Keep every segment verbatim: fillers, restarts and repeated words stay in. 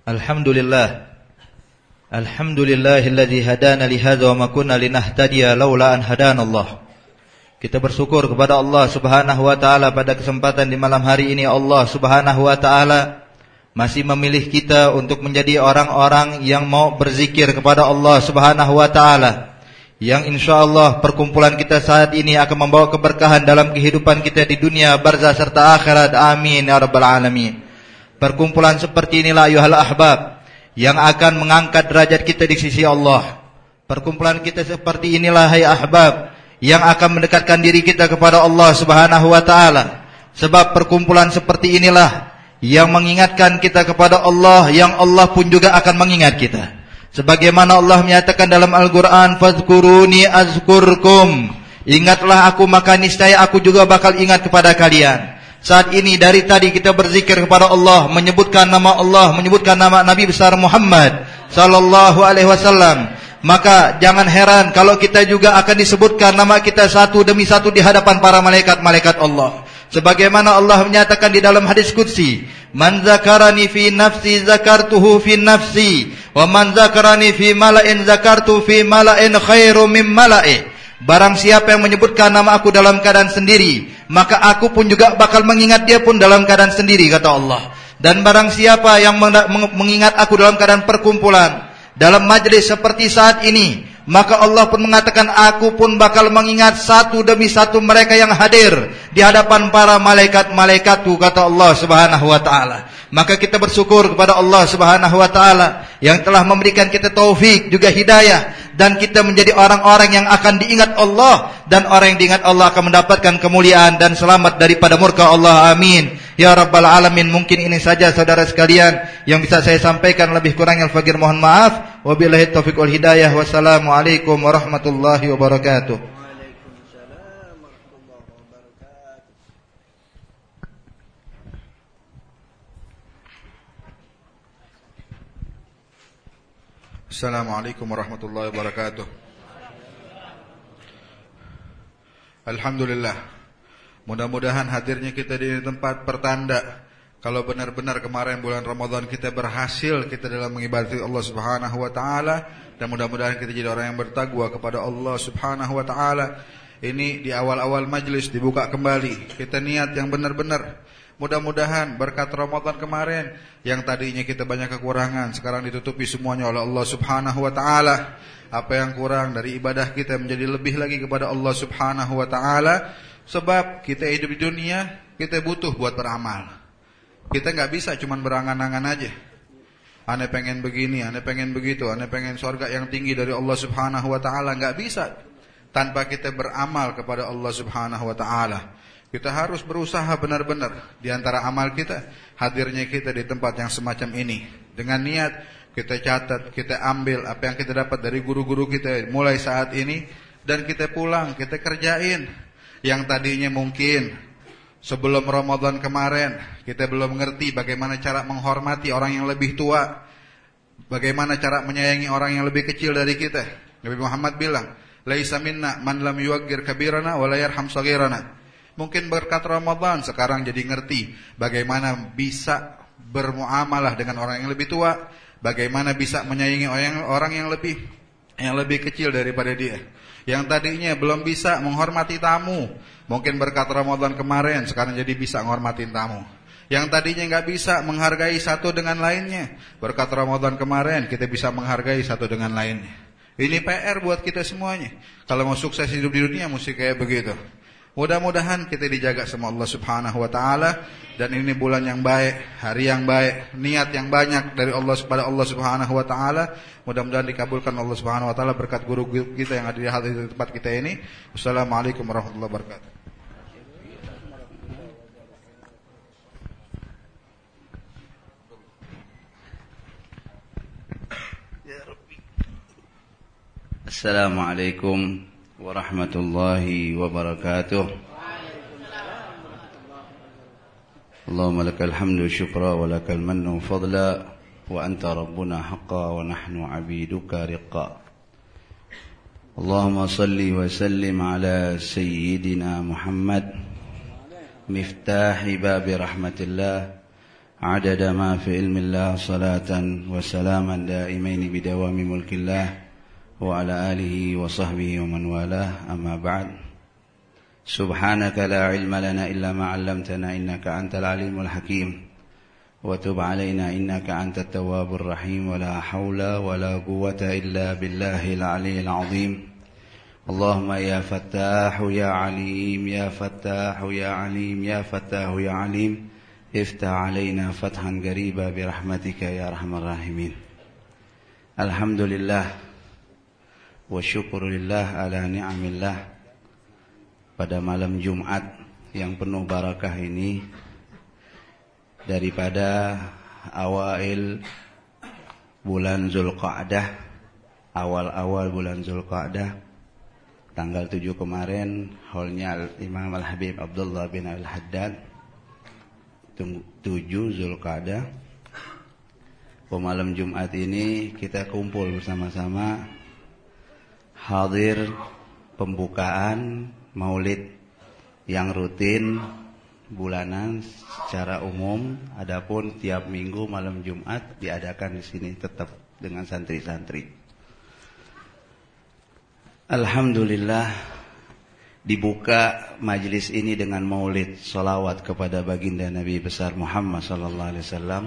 Alhamdulillah. Alhamdulillahilladzi hadana li hadza wa ma kunna linahtadiya laula an hadanallah. Kita bersyukur kepada Allah Subhanahu wa taala pada kesempatan di malam hari ini. Allah Subhanahu wa taala masih memilih kita untuk menjadi orang-orang yang mau berzikir kepada Allah Subhanahu wa taala, yang insyaallah perkumpulan kita saat ini akan membawa keberkahan dalam kehidupan kita di dunia barzah serta akhirat. Amin ya rabbal alamin. Perkumpulan seperti inilah ayuhal ahbab yang akan mengangkat derajat kita di sisi Allah. Perkumpulan kita seperti inilah hai ahbab yang akan mendekatkan diri kita kepada Allah Subhanahu wa taala. Sebab perkumpulan seperti inilah yang mengingatkan kita kepada Allah, yang Allah pun juga akan mengingat kita. Sebagaimana Allah menyatakan dalam Al-Qur'an, "Fadhkuruni azkurkum." Ingatlah aku maka niscaya aku juga bakal ingat kepada kalian. Saat ini dari tadi kita berzikir kepada Allah, menyebutkan nama Allah, menyebutkan nama Nabi besar Muhammad sallallahu alaihi wasallam. Maka jangan heran kalau kita juga akan disebutkan nama kita satu demi satu di hadapan para malaikat-malaikat Allah. Sebagaimana Allah menyatakan di dalam hadis qudsi, "Man zakarani fi nafsi zakartuhu fi nafsi, wa man zakarani fi mala'in zakartu fi mala'in khairum mim mala'i." Barang siapa yang menyebutkan nama aku dalam keadaan sendiri, maka aku pun juga bakal mengingat dia pun dalam keadaan sendiri, kata Allah. Dan barang siapa yang mengingat aku dalam keadaan perkumpulan, dalam majlis seperti saat ini, maka Allah pun mengatakan aku pun bakal mengingat satu demi satu mereka yang hadir di hadapan para malaikat-malaikatku, kata Allah Subhanahu wa taala. Maka kita bersyukur kepada Allah Subhanahu wa taala yang telah memberikan kita taufik juga hidayah, dan kita menjadi orang-orang yang akan diingat Allah, dan orang yang diingat Allah akan mendapatkan kemuliaan dan selamat daripada murka Allah. Amin ya rabbal alamin. Mungkin ini saja saudara sekalian yang bisa saya sampaikan, lebih kurang al-fakir mohon maaf. Wabillahi taufiq wal hidayah. Wassalamualaikum warahmatullahi wabarakatuh. Assalamualaikum warahmatullahi wabarakatuh. Alhamdulillah. Mudah-mudahan hadirnya kita di tempat pertanda kalau benar-benar kemarin bulan Ramadan kita berhasil kita dalam mengibadati Allah Subhanahu wa taala, dan mudah-mudahan kita jadi orang yang bertakwa kepada Allah Subhanahu wa taala. Ini di awal-awal majlis dibuka kembali. Kita niat yang benar-benar. Mudah-mudahan berkat Ramadan kemarin yang tadinya kita banyak kekurangan, sekarang ditutupi semuanya oleh Allah Subhanahu wa taala. Apa yang kurang dari ibadah kita menjadi lebih lagi kepada Allah Subhanahu wa taala. Sebab kita hidup di dunia, kita butuh buat beramal. Kita enggak bisa cuman berangan-angan aja. Ane pengen begini, ane pengen begitu, ane pengen surga yang tinggi dari Allah Subhanahu wa taala, enggak bisa tanpa kita beramal kepada Allah Subhanahu wa taala. Kita harus berusaha benar-benar di antara amal kita, hadirnya kita di tempat yang semacam ini. Dengan niat kita catat, kita ambil apa yang kita dapat dari guru-guru kita mulai saat ini, dan kita pulang, kita kerjain. Yang tadinya mungkin sebelum Ramadan kemarin kita belum mengerti bagaimana cara menghormati orang yang lebih tua, bagaimana cara menyayangi orang yang lebih kecil dari kita. Nabi Muhammad bilang, "Laisa minna man lam yuwaqqir kabirana wa la yarham saghirana." Mungkin berkat Ramadan sekarang jadi ngerti bagaimana bisa bermuamalah dengan orang yang lebih tua, bagaimana bisa menyayangi orang, orang yang lebih yang lebih kecil daripada dia. Yang tadinya belum bisa menghormati tamu, mungkin berkat Ramadan kemarin sekarang jadi bisa menghormatin tamu. Yang tadinya enggak bisa menghargai satu dengan lainnya, berkat Ramadan kemarin kita bisa menghargai satu dengan lainnya. Ini P R buat kita semuanya. Kalau mau sukses hidup di dunia mesti kayak begitu. Mudah-mudahan kita dijaga sama Allah Subhanahu wa taala, dan ini bulan yang baik, hari yang baik, niat yang banyak dari Allah kepada Allah Subhanahu wa taala. Mudah-mudahan dikabulkan Allah Subhanahu wa taala berkat guru kita yang ada di hadir di tempat kita ini. Wassalamualaikum warahmatullahi wabarakatuh. Assalamualaikum warahmatullahi wabarakatuh. Allahumma lakal hamdu syukra wa lakal mannu fadla wa anta rabbuna haqqa wa nahnu abiduka riqqa. Allahumma salli wa sallim ala sayyidina Muhammad miftahi babi rahmatillah عدد ما في علم الله صلاة وسلاما دائمين بدوام ملك الله وعلى آله وصحبه ومن والاه أما بعد سبحانك لا علم لنا إلا ما علمتنا إنك أنت العليم الحكيم وتب علينا إنك أنت التواب الرحيم ولا حول ولا قوة إلا بالله العلي العظيم اللهم يا فتاح يا عليم يا فتاح يا عليم يا فتاح يا عليم افتح علينا فتحا قريبا برحمتك يا أرحم الراحمين الحمد لله والشكر لله على نعم الله. Pada malam Jumat yang penuh barakah ini, daripada awal bulan Zulqa'dah, awal-awal bulan Zulqa'dah, tanggal tujuh kemarin, haulnya Imam Al-Habib Abdullah bin Al-Haddad, tujuh Zulqa'dah. Pada malam Jumat ini kita kumpul bersama-sama hadir pembukaan Maulid yang rutin bulanan secara umum, adapun tiap minggu malam Jumat diadakan di sini tetap dengan santri-santri. Alhamdulillah dibuka majelis ini dengan maulid salawat kepada baginda Nabi besar Muhammad sallallahu alaihi wasallam,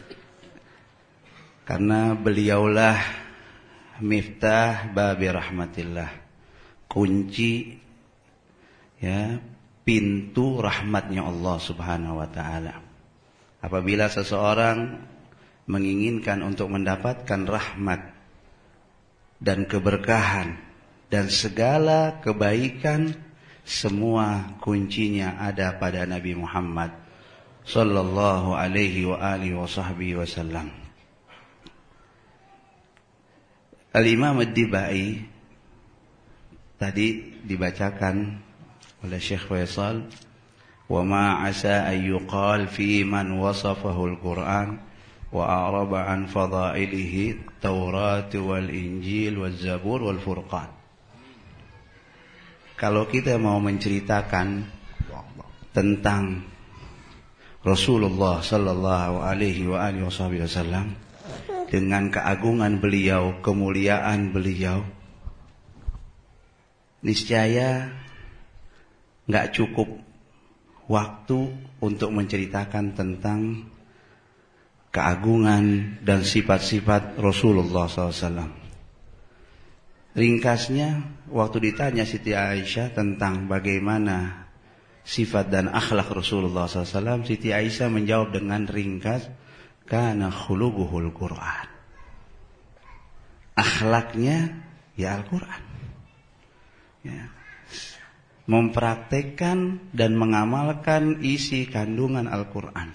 karena beliaulah miftah babi rahmatillah, kunci ya pintu rahmatnya Allah subhanahu wa ta'ala. Apabila seseorang menginginkan untuk mendapatkan rahmat dan keberkahan dan segala kebaikan, semua kuncinya ada pada Nabi Muhammad sallallahu alaihi wa alihi wa sahbihi wasallam. Al-Imam Ad-Dibai tadi dibacakan oleh Syekh Faisal, wa ma asa an yuqal fi man wasafahu al-Qur'an wa a'raba an fadailihi Taurat wal Injil wal Zabur wal Furqan. Kalau kita mau menceritakan tentang Rasulullah sallallahu alaihi wa alihi wasallam dengan keagungan beliau, kemuliaan beliau, niscaya nggak cukup waktu untuk menceritakan tentang keagungan dan sifat-sifat Rasulullah sallallahu alaihi wasallam. Ringkasnya, waktu ditanya Siti Aisyah tentang bagaimana sifat dan akhlak Rasulullah sallallahu alaihi wasallam, Siti Aisyah menjawab dengan ringkas, kana khuluquhul Qur'an. Akhlaknya ya Al-Quran. Ya. Mempraktekkan dan mengamalkan isi kandungan Al-Quran.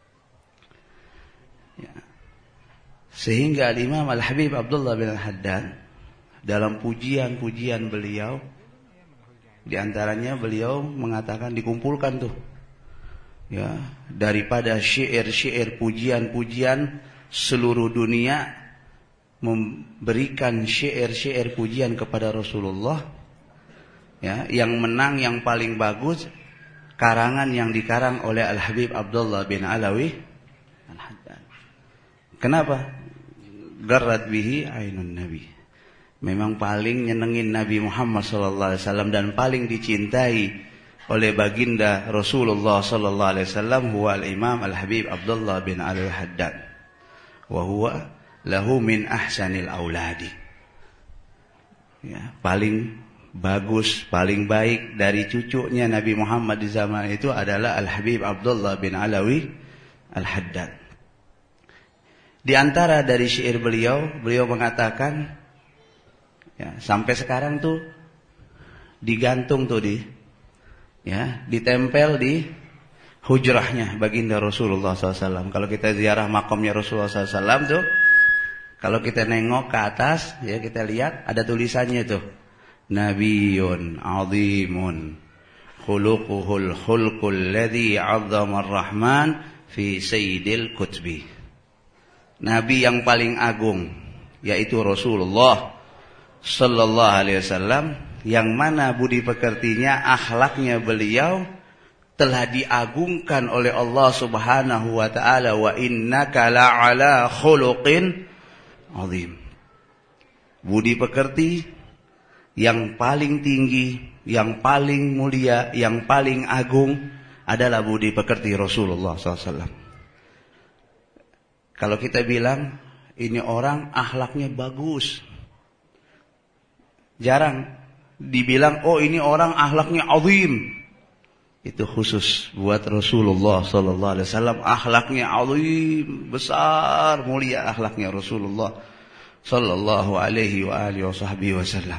Ya. Sehingga Imam Al-Habib Abdullah bin Al-Haddad dalam pujian-pujian beliau, di antaranya beliau mengatakan dikumpulkan tuh, ya, daripada syair-syair pujian-pujian seluruh dunia memberikan syair-syair pujian kepada Rasulullah. Ya, yang menang yang paling bagus karangan yang dikarang oleh Al-Habib Abdullah bin Alawi Al-Haddad. Kenapa? Garrat bihi ainun Nabi. Memang paling nyenengin Nabi Muhammad sallallahu alaihi wasallam dan paling dicintai oleh baginda Rasulullah sallallahu alaihi wasallam huwa al-Imam Al-Habib Abdullah bin Alawi Al-Haddad. Wa huwa lahu min ahsanil auladi. Ya, paling bagus, paling baik dari cucunya Nabi Muhammad di zaman itu adalah Al-Habib Abdullah bin Alawi Al-Haddad. Di antara dari syair beliau, beliau mengatakan, ya, sampai sekarang tuh digantung tuh di, ya, ditempel di hujrahnya baginda Rasulullah sallallahu alaihi wasallam. Kalau kita ziarah makamnya Rasulullah sallallahu alaihi wasallam tuh, kalau kita nengok ke atas, ya, kita lihat ada tulisannya tuh, Nabiyyun azimun khuluquhul khulqul ladzi 'azzama ar-Rahman fi sayyidil kutbi. Nabi yang paling agung yaitu Rasulullah sallallahu alaihi wasallam, yang mana budi pekertinya akhlaknya beliau telah diagungkan oleh Allah Subhanahu wa taala, wa innaka la'ala khuluqin azim. Budi pekerti yang paling tinggi, yang paling mulia, yang paling agung adalah budi pekerti Rasulullah sallallahu alaihi wasallam. Kalau kita bilang ini orang akhlaknya bagus, jarang dibilang oh ini orang akhlaknya azim. Itu khusus buat Rasulullah sallallahu alaihi wasallam, akhlaknya azim, besar, mulia akhlaknya Rasulullah sallallahu alaihi wa alihi wasallam.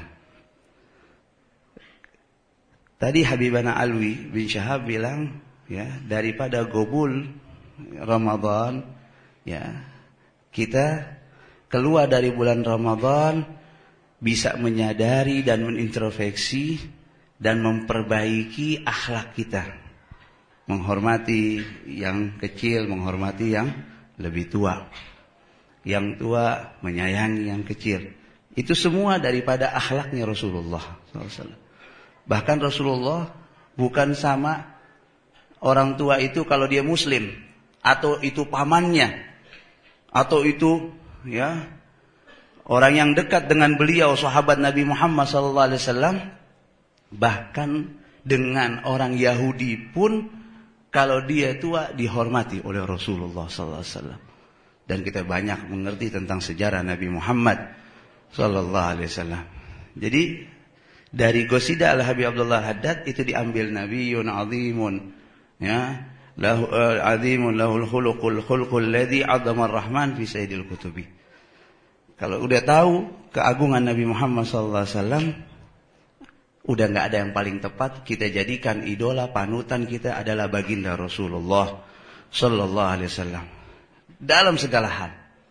Tadi Habibana Alwi bin Syahab bilang, ya, daripada gobul Ramadan, ya, kita keluar dari bulan Ramadan bisa menyadari dan menintrospeksi dan memperbaiki akhlak kita. Menghormati yang kecil, menghormati yang lebih tua. Yang tua menyayangi yang kecil. Itu semua daripada akhlaknya Rasulullah sallallahu alaihi wasallam. Bahkan Rasulullah bukan sama orang tua itu kalau dia muslim, atau itu pamannya, atau itu ya orang yang dekat dengan beliau, sahabat Nabi Muhammad sallallahu alaihi wasallam. Bahkan dengan orang Yahudi pun kalau dia tua dihormati oleh Rasulullah sallallahu alaihi wasallam. Dan kita banyak mengerti tentang sejarah Nabi Muhammad sallallahu alaihi wasallam. Jadi dari Qasidah Al-Habib Abdullah Haddad itu diambil Nabiyyun azimun, ya, lahu uh, azimun lahul khuluqul khulqul ladzi 'azzama ar-rahman fi sayyidil kutubi. Kalau udah tahu keagungan Nabi Muhammad sallallahu alaihi wasallam, udah enggak ada yang paling tepat kita jadikan idola, panutan kita adalah baginda Rasulullah sallallahu alaihi wasallam. Dalam segala hal.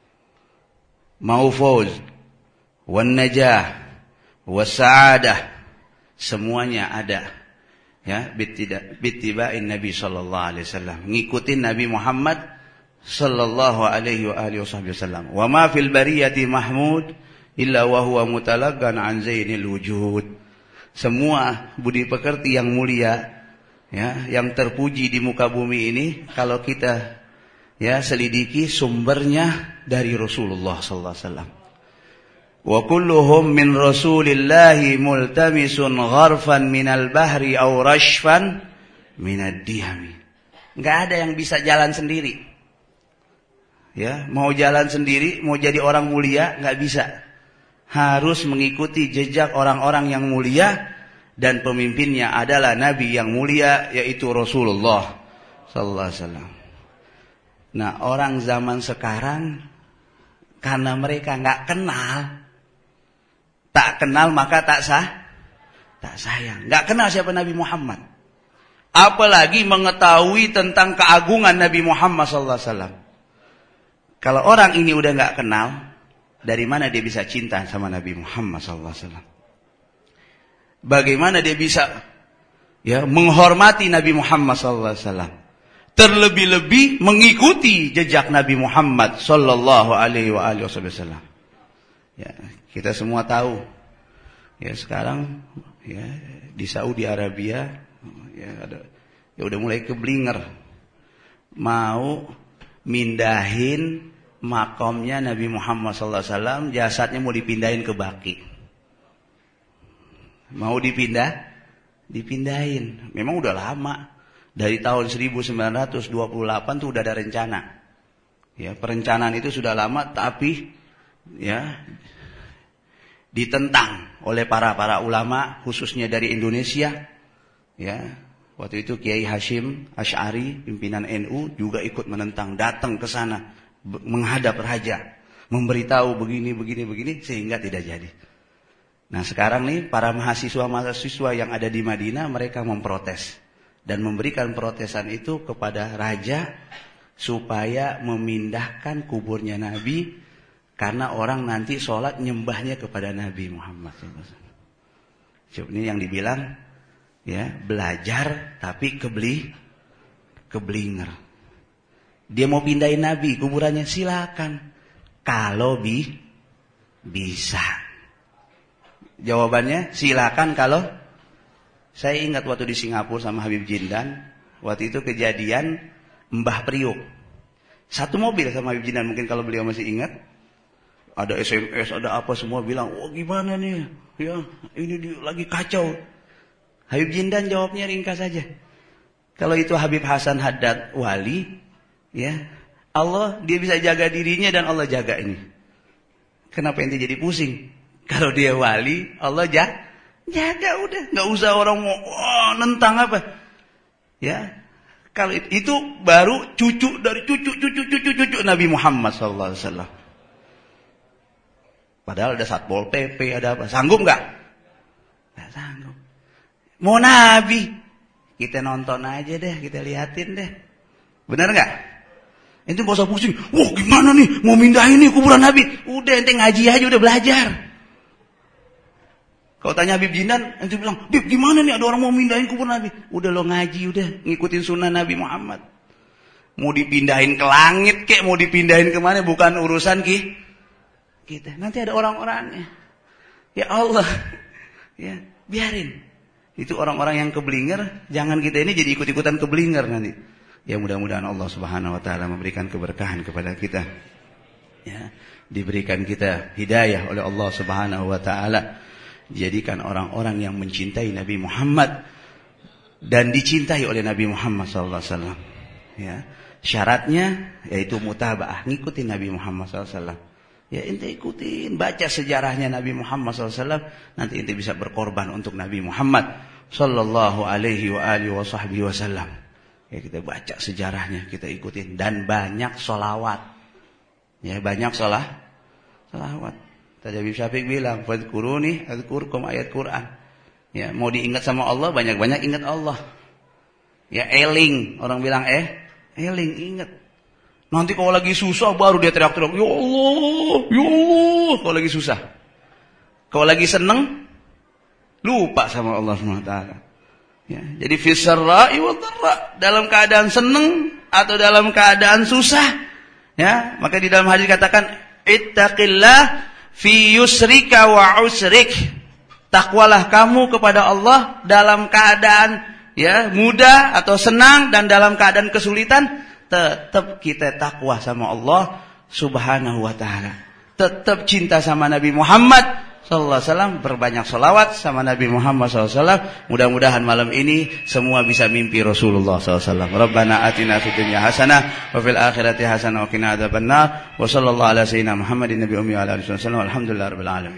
Mau fauz, wan najah, was sa'adah, semuanya ada, ya, bittiba'in Nabi sallallahu alaihi wasallam, ngikutin Nabi Muhammad sallallahu alaihi wa alihi wasallam. Wa ma fil bariyati mahmud illa wa huwa mutalaggan an zainil wujud. Semua budi pekerti yang mulia, ya, yang terpuji di muka bumi ini, kalau kita ya selidiki sumbernya dari Rasulullah sallallahu alaihi wasallam. Wa kulluhum min Rasulillahi multamisun gharfan minal bahri aw rashfan minad diyami. Enggak ada yang bisa jalan sendiri. Ya, mau jalan sendiri, mau jadi orang mulia enggak bisa. Harus mengikuti jejak orang-orang yang mulia, dan pemimpinnya adalah nabi yang mulia yaitu Rasulullah sallallahu alaihi wasallam. Nah, orang zaman sekarang karena mereka enggak kenal, tak kenal maka tak sah, tak sayang. Enggak kenal siapa Nabi Muhammad. Apalagi mengetahui tentang keagungan Nabi Muhammad sallallahu alaihi wasallam. Kalau orang ini udah enggak kenal, dari mana dia bisa cinta sama Nabi Muhammad sallallahu alaihi wasallam? Bagaimana dia bisa ya menghormati Nabi Muhammad sallallahu alaihi wasallam? Terlebih-lebih mengikuti jejak Nabi Muhammad sallallahu alaihi wasallam. Ya, kita semua tahu ya sekarang ya di Saudi Arabia ya ada ya udah mulai keblinger mau mindahin makamnya Nabi Muhammad sallallahu alaihi wasallam, jasadnya mau dipindahin ke Baqi. Mau dipindah, dipindahin. Memang udah lama. Dari tahun seribu sembilan ratus dua puluh delapan tuh udah ada rencana. Ya, perencanaan itu sudah lama tapi ya ditentang oleh para-para ulama khususnya dari Indonesia. Ya, waktu itu Kiai Hashim Asy'ari pimpinan N U juga ikut menentang, datang ke sana menghadap raja, memberitahu begini begini begini sehingga tidak jadi. Nah, sekarang nih para mahasiswa-mahasiswa yang ada di Madinah mereka memprotes dan memberikan protesan itu kepada raja supaya memindahkan kuburnya Nabi karena orang nanti sholat nyembahnya kepada Nabi Muhammad sallallahu alaihi wasallam. Ini yang dibilang ya belajar tapi kebeli keblinger. Dia mau pindahin Nabi kuburannya silakan kalau bi bisa. Jawabannya silakan kalau. Saya ingat waktu di Singapura sama Habib Jindan, Waktu itu kejadian Mbah Priuk. Satu mobil sama Habib Jindan, mungkin kalau beliau masih ingat. Ada S M S, ada apa, semua bilang, "Oh, gimana nih? Ya, ini di, lagi kacau." Habib Jindan jawabnya ringkas saja. Kalau itu Habib Hasan Haddad wali, ya, Allah dia bisa jaga dirinya dan Allah jaga ini. Kenapa ente jadi pusing? Kalau dia wali, Allah jaga, jaga udah, nggak usah orang mau oh, nentang apa. Ya. Kalau itu baru cucu dari cucu cucu cucu cucu Nabi Muhammad sallallahu alaihi wasallam. Padahal ada Satpol P P, ada apa? Sanggup nggak? Nggak sanggup. Mau Nabi, kita nonton aja deh, kita liatin deh. Benar nggak? Ente nggak usah pusing. Wah gimana nih? Mau mindahin nih kuburan Nabi? Udah ente ngaji aja, udah belajar. Kalau tanya Habib Jindan, ente bilang, "Bib, gimana nih ada orang mau mindahin kubur Nabi?" Udah lo ngaji, udah ngikutin sunnah Nabi Muhammad. Mau dipindahin ke langit kek, mau dipindahin kemana, bukan urusan ki kita. Nanti ada orang-orangnya. Ya Allah, ya biarin. Itu orang-orang yang keblinger, jangan kita ini jadi ikut-ikutan keblinger nanti. Ya mudah-mudahan Allah Subhanahu Wa Taala memberikan keberkahan kepada kita. Ya, diberikan kita hidayah oleh Allah Subhanahu Wa Taala. Jadikan orang-orang yang mencintai Nabi Muhammad dan dicintai oleh Nabi Muhammad sallallahu alaihi wasallam. Ya, syaratnya yaitu mutabaah, ngikutin Nabi Muhammad sallallahu alaihi wasallam. Ya ente ikutin, baca sejarahnya Nabi Muhammad sallallahu alaihi wasallam, nanti ente bisa berkorban untuk Nabi Muhammad sallallahu alaihi wa alihi wasallam. Ya kita baca sejarahnya, kita ikutin dan banyak sholawat. Ya banyak sholah, sholawat. Tadi Habib Syafiq bilang, "Fadhkuruni adzkurkum," ayat Quran. Ya, mau diingat sama Allah, banyak-banyak ingat Allah. Ya, eling. Orang bilang eh, eling, ingat. Nanti kalau lagi susah baru dia teriak-teriak, "Ya Allah, ya Allah." Kalau lagi susah. Kalau lagi seneng, lupa sama Allah subhanahu wa taala. Ya, jadi fisarra'i wa dharra, dalam keadaan seneng atau dalam keadaan susah. Ya, maka di dalam hadis dikatakan, "Ittaqillah fi yusrika wa usrik." Takwalah kamu kepada Allah dalam keadaan ya mudah atau senang dan dalam keadaan kesulitan, tetap kita takwa sama Allah Subhanahu wa taala. Tetap cinta sama Nabi Muhammad sallallahu alaihi wasallam, berbanyak selawat sama Nabi Muhammad sallallahu alaihi wasallam. Mudah-mudahan malam ini semua bisa mimpi Rasulullah sallallahu alaihi wasallam. Rabbana atina fid dunya hasanah wa fil akhirati hasanah wa qina adzabannar. Wa sallallahu ala sayyidina Muhammadin nabi ummi wa ala alihi wasallam. Alhamdulillahirabbil alamin.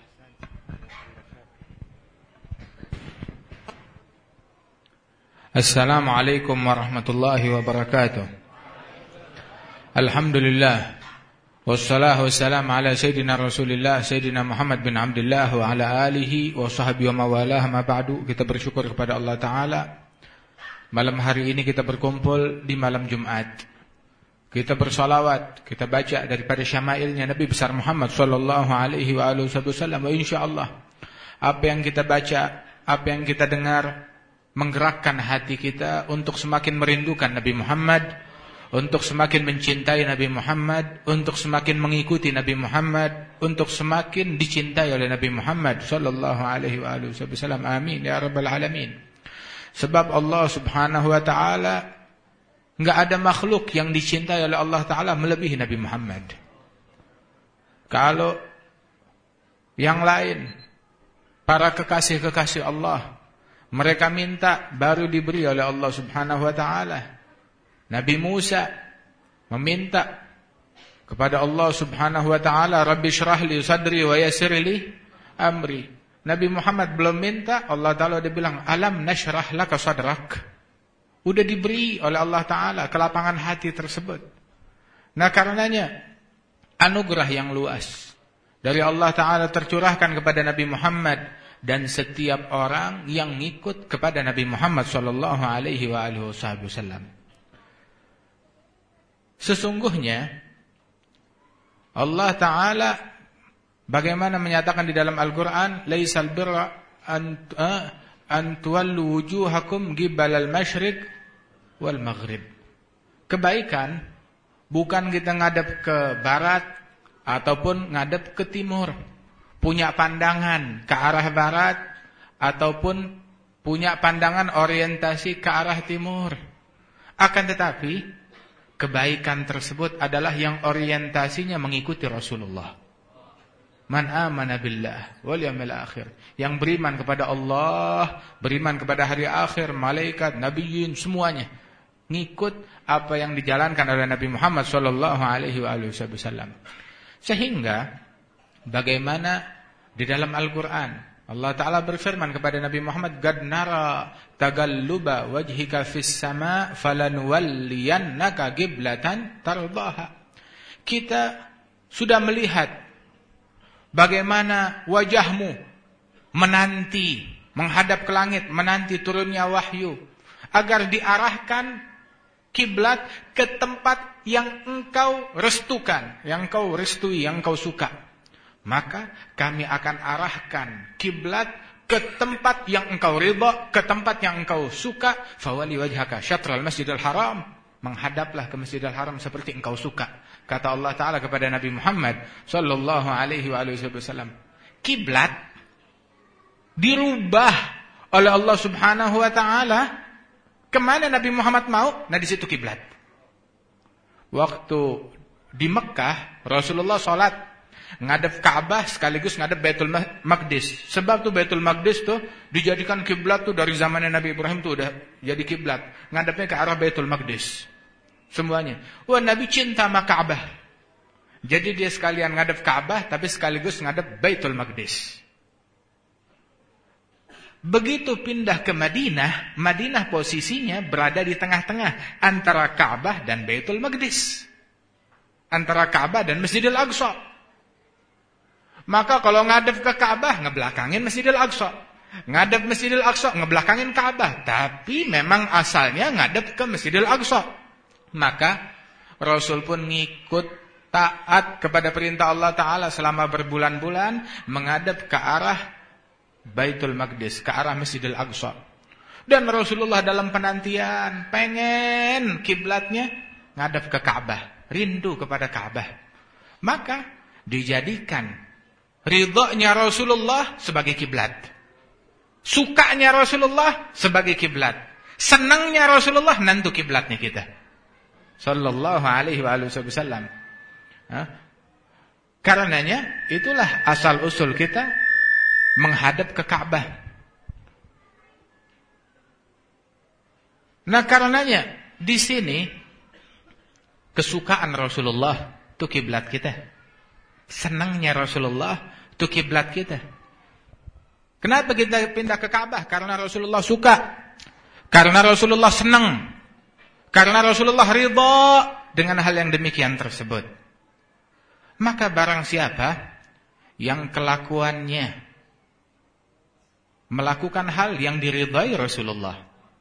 Assalamualaikum warahmatullahi wabarakatuh. Alhamdulillah. Wassalatu wassalamu ala sayyidina Rasulillah Sayyidina Muhammad bin Abdullah wa ala alihi wa sahbihi wa mawalah, ma ba'du. Kita bersyukur kepada Allah Ta'ala. Malam hari ini kita berkumpul di malam Jumat. Kita bersalawat, kita baca daripada syama'ilnya Nabi besar Muhammad sallallahu alaihi wa alihi wasallam. Wa insyaallah apa yang kita baca, apa yang kita dengar menggerakkan hati kita untuk semakin merindukan Nabi Muhammad, untuk semakin mencintai Nabi Muhammad, untuk semakin mengikuti Nabi Muhammad, untuk semakin dicintai oleh Nabi Muhammad sallallahu alaihi wasallam. Amin ya rabbal alamin. Sebab Allah Subhanahu wa taala, enggak ada makhluk yang dicintai oleh Allah taala melebihi Nabi Muhammad. Kalau yang lain, para kekasih-kekasih Allah, mereka minta baru diberi oleh Allah Subhanahu wa taala. Nabi Musa meminta kepada Allah Subhanahu wa taala, "Rabbi shrah li sadri wa yassir li amri." Nabi Muhammad belum minta, Allah taala dia bilang, "Alam nashrah laka sadrak." Udah diberi oleh Allah taala kelapangan hati tersebut. Nah, karenanya anugerah yang luas dari Allah taala tercurahkan kepada Nabi Muhammad dan setiap orang yang ngikut kepada Nabi Muhammad sallallahu alaihi wa alihi wasallam. Sesungguhnya Allah Ta'ala bagaimana menyatakan di dalam Al-Quran, "Laisal birra an, an tuwallu wujuhakum qibalal masyriq wal maghrib." Kebaikan bukan kita ngadep ke barat ataupun ngadep ke timur, punya pandangan ke arah barat ataupun punya pandangan orientasi ke arah timur. Akan tetapi kebaikan tersebut adalah yang orientasinya mengikuti Rasulullah. Man amana billah wal yawmil akhir, yang beriman kepada Allah, beriman kepada hari akhir, malaikat, nabiyyin, semuanya ngikut apa yang dijalankan oleh Nabi Muhammad sallallahu alaihi wasallam. Sehingga bagaimana di dalam Al-Qur'an Allah Ta'ala berfirman kepada Nabi Muhammad, "Qad nara tagalluba wajhika fis sama' falanuwalliyannaka qiblatan tardaha." Kita sudah melihat bagaimana wajahmu menanti, menghadap ke langit, menanti turunnya wahyu, agar diarahkan kiblat ke tempat yang engkau restukan, yang engkau restui, yang engkau suka. Maka kami akan arahkan kiblat ke tempat yang engkau ridha, ke tempat yang engkau suka. Fawali wajhaka syatral masjidil haram, menghadaplah ke Masjidil Haram seperti engkau suka. Kata Allah Ta'ala kepada Nabi Muhammad sallallahu alaihi wasallam, kiblat dirubah oleh Allah Subhanahu wa Ta'ala kemana Nabi Muhammad mau, nah di situ kiblat. Waktu di Mekah Rasulullah sholat ngadep Ka'bah sekaligus ngadep Baitul Maqdis. Sebab tuh Baitul Maqdis tuh dijadikan kiblat tuh dari zamannya Nabi Ibrahim tuh udah jadi kiblat. Ngadepnya ke arah Baitul Maqdis. Semuanya. Wah, Nabi cinta sama Ka'bah. Jadi dia sekalian ngadep Ka'bah tapi sekaligus ngadep Baitul Maqdis. Begitu pindah ke Madinah, Madinah posisinya berada di tengah-tengah antara Ka'bah dan Baitul Maqdis. Antara Ka'bah dan Masjidil Aqsa. Maka kalau ngadep ke Ka'bah, ngebelakangin Masjidil Aqsa. Ngadep Masjidil Aqsa, ngebelakangin Ka'bah. Tapi memang asalnya ngadep ke Masjidil Aqsa. Maka Rasul pun ngikut taat kepada perintah Allah Ta'ala selama berbulan-bulan, menghadap ke arah Baitul Maqdis, ke arah Masjidil Aqsa. Dan Rasulullah dalam penantian pengen kiblatnya ngadep ke Ka'bah, rindu kepada Ka'bah. Maka dijadikan ridhonya Rasulullah sebagai kiblat, sukanya Rasulullah sebagai kiblat, senangnya Rasulullah nanti kiblatnya kita sallallahu alaihi wasallam. Karenanya itulah asal usul kita menghadap ke Ka'bah. Nah, karenanya di sini kesukaan Rasulullah itu kiblat kita. Senangnya Rasulullah itu kiblat kita. Kenapa kita pindah ke Ka'bah? Karena Rasulullah suka. Karena Rasulullah senang. Karena Rasulullah ridha dengan hal yang demikian tersebut. Maka barang siapa yang kelakuannya melakukan hal yang diridhai Rasulullah,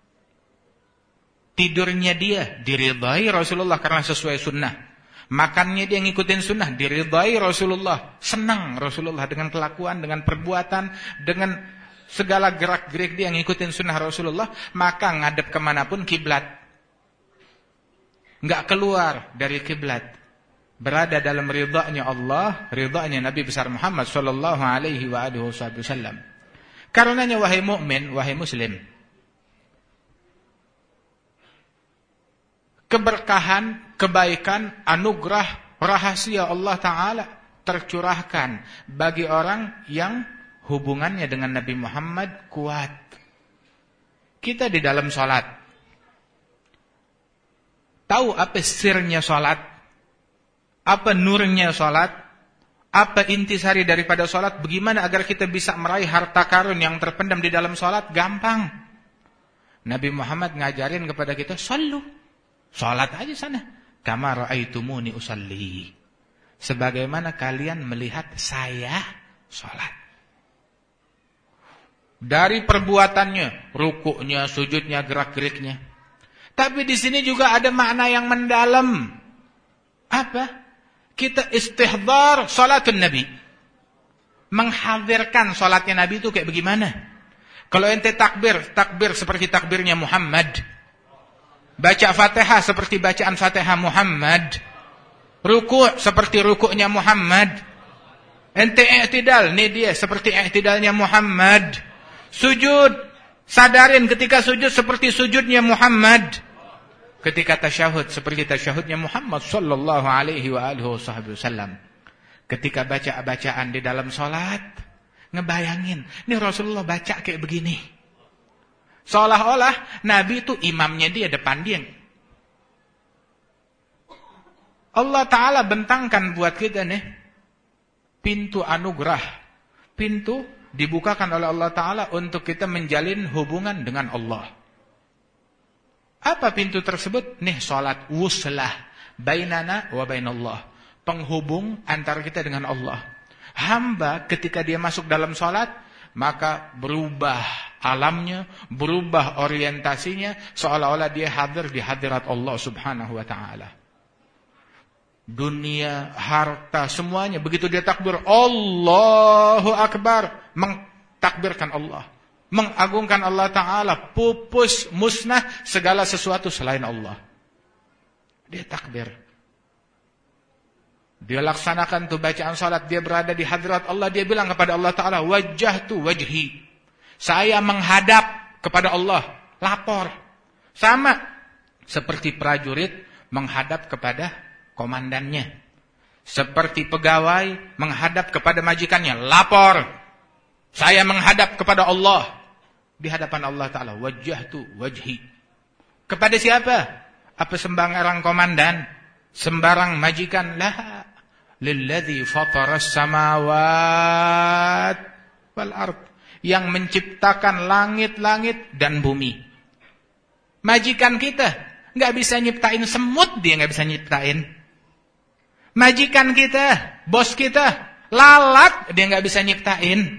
tidurnya dia diridhai Rasulullah karena sesuai sunnah, makannya dia ngikutin sunnah, diridhai Rasulullah, senang Rasulullah dengan kelakuan, dengan perbuatan, dengan segala gerak-gerik dia ngikutin sunnah Rasulullah, maka ngadep kemanapun kiblat, nggak keluar dari kiblat, berada dalam ridhanya Allah, ridhanya Nabi besar Muhammad sallallahu alaihi wasallam. Karenanya wahai mukmin, wahai muslim, keberkahan, kebaikan, anugerah, rahasia Allah Ta'ala tercurahkan bagi orang yang hubungannya dengan Nabi Muhammad kuat. Kita di dalam sholat, tahu apa sirnya sholat, apa nurnya sholat, apa intisari daripada sholat, bagaimana agar kita bisa meraih harta karun yang terpendam di dalam sholat? Gampang. Nabi Muhammad ngajarin kepada kita, sallu. Salat aja sana. Kama ra'aitumuni usalli. Sebagaimana kalian melihat saya salat. Dari perbuatannya, rukuknya, sujudnya, gerak-geriknya. Tapi di sini juga ada makna yang mendalam. Apa? Kita istihdar salatun Nabi. Menghadirkan salatnya Nabi itu kayak bagaimana? Kalau ente takbir, takbir seperti takbirnya Muhammad. Baca Fatihah seperti bacaan Fatihah Muhammad. Ruku' seperti rukuknya Muhammad. Ente i'tidal, nih dia seperti i'tidalnya Muhammad. Sujud, sadarin ketika sujud seperti sujudnya Muhammad. ketika tasyahud seperti tasyahudnya Muhammad sallallahu alaihi wa alihi wasallam. Ketika baca bacaan di dalam salat, ngebayangin, ini Rasulullah baca kayak begini. Seolah-olah Nabi itu imamnya dia, depan dia. Allah Ta'ala bentangkan buat kita nih pintu anugerah. Pintu dibukakan oleh Allah Ta'ala untuk kita menjalin hubungan dengan Allah. Apa pintu tersebut? Nih salat wuslah bainana wa bainallah. Penghubung antara kita dengan Allah. Hamba ketika dia masuk dalam salat, maka berubah alamnya, berubah orientasinya, seolah-olah dia hadir di hadirat Allah Subhanahu wa Ta'ala. Dunia, harta, semuanya begitu dia takbir, Allahu Akbar, mengtakbirkan Allah, mengagungkan Allah Ta'ala, pupus, musnah segala sesuatu selain Allah. Dia takbir. Dia laksanakan tuh bacaan salat, dia berada di hadirat Allah, dia bilang kepada Allah Ta'ala, wajjahtu wajhi. Saya menghadap kepada Allah, lapor. Sama seperti prajurit menghadap kepada komandannya. Seperti pegawai menghadap kepada majikannya, lapor. Saya menghadap kepada Allah. Di hadapan Allah Ta'ala, wajjahtu wajhi. Kepada siapa? Apa sembarang komandan? Sembarang majikan? Lah. Lilladzi fataras samawat wal ard, yang menciptakan langit-langit dan bumi. Majikan kita nggak bisa nyiptain semut, dia nggak bisa nyiptain. Majikan kita, bos kita, lalat, dia nggak bisa nyiptain.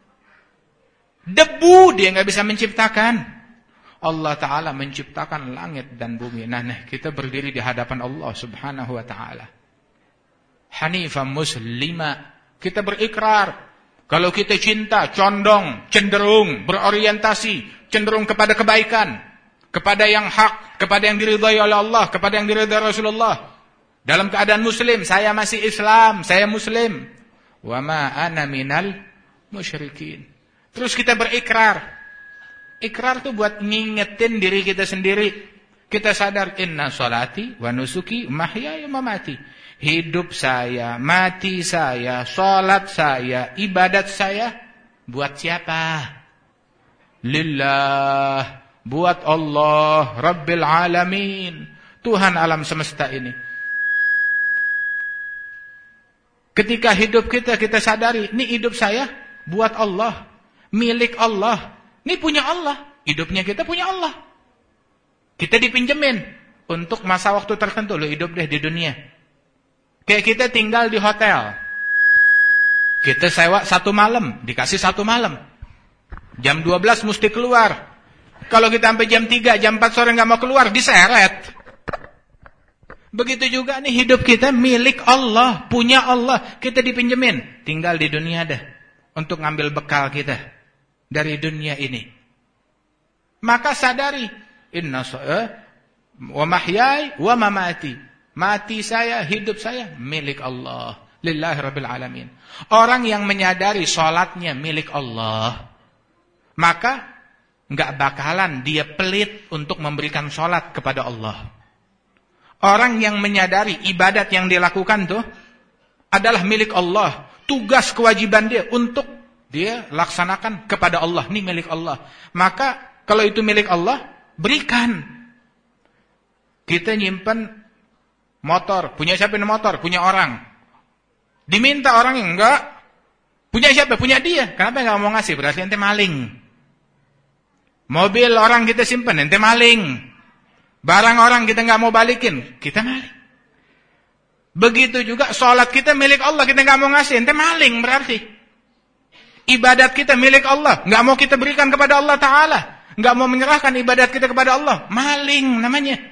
Debu dia nggak bisa menciptakan. Allah Ta'ala menciptakan langit dan bumi. Nah, nah kita berdiri di hadapan Allah Subhanahu wa Ta'ala. Hanifah muslimah, kita berikrar kalau kita cinta, condong, cenderung, berorientasi, cenderung kepada kebaikan, kepada yang hak, kepada yang diridhai oleh Allah, kepada yang diridhai Rasulullah. Dalam keadaan muslim, saya masih Islam, saya muslim. Wa ma ana minal musyrikin. Terus kita berikrar. Ikrar itu buat ngingetin diri kita sendiri. Kita sadar, inna sholati wa nusuki mahyaya wa mamati. Hidup saya, mati saya, sholat saya, ibadat saya, buat siapa? Lillah, buat Allah, Rabbil Alamin, Tuhan alam semesta ini. Ketika hidup kita, kita sadari, ini hidup saya, buat Allah, milik Allah, ini punya Allah, hidupnya kita punya Allah. Kita dipinjemin untuk masa waktu tertentu, lo hidup deh di dunia. Kayak kita tinggal di hotel. Kita sewa satu malam, dikasih satu malam. Jam dua belas mesti keluar. Kalau kita sampai jam tiga, jam empat sore nggak mau keluar, diseret. Begitu juga nih hidup kita milik Allah, punya Allah. Kita dipinjemin, tinggal di dunia dah. Untuk ngambil bekal kita dari dunia ini. Maka sadari, inna so'eh, wa mahyai, wa mamati. Mati saya, hidup saya, milik Allah. Lillahi Rabbil Alamin. Orang yang menyadari sholatnya milik Allah, maka nggak bakalan dia pelit untuk memberikan sholat kepada Allah. Orang yang menyadari ibadat yang dilakukan tuh adalah milik Allah. Tugas kewajiban dia untuk dia laksanakan kepada Allah. Ini milik Allah. Maka kalau itu milik Allah, berikan. Kita nyimpen motor, punya siapa ini motor? Punya orang. Diminta orang yang enggak. Punya siapa? Punya dia. Kenapa enggak mau ngasih? Berarti ente maling. Mobil orang kita simpen, ente maling. Barang orang kita enggak mau balikin, kita maling. Begitu juga sholat kita milik Allah, kita enggak mau ngasih, ente maling berarti. Ibadat kita milik Allah, enggak mau kita berikan kepada Allah Ta'ala. Enggak mau menyerahkan ibadat kita kepada Allah, maling namanya.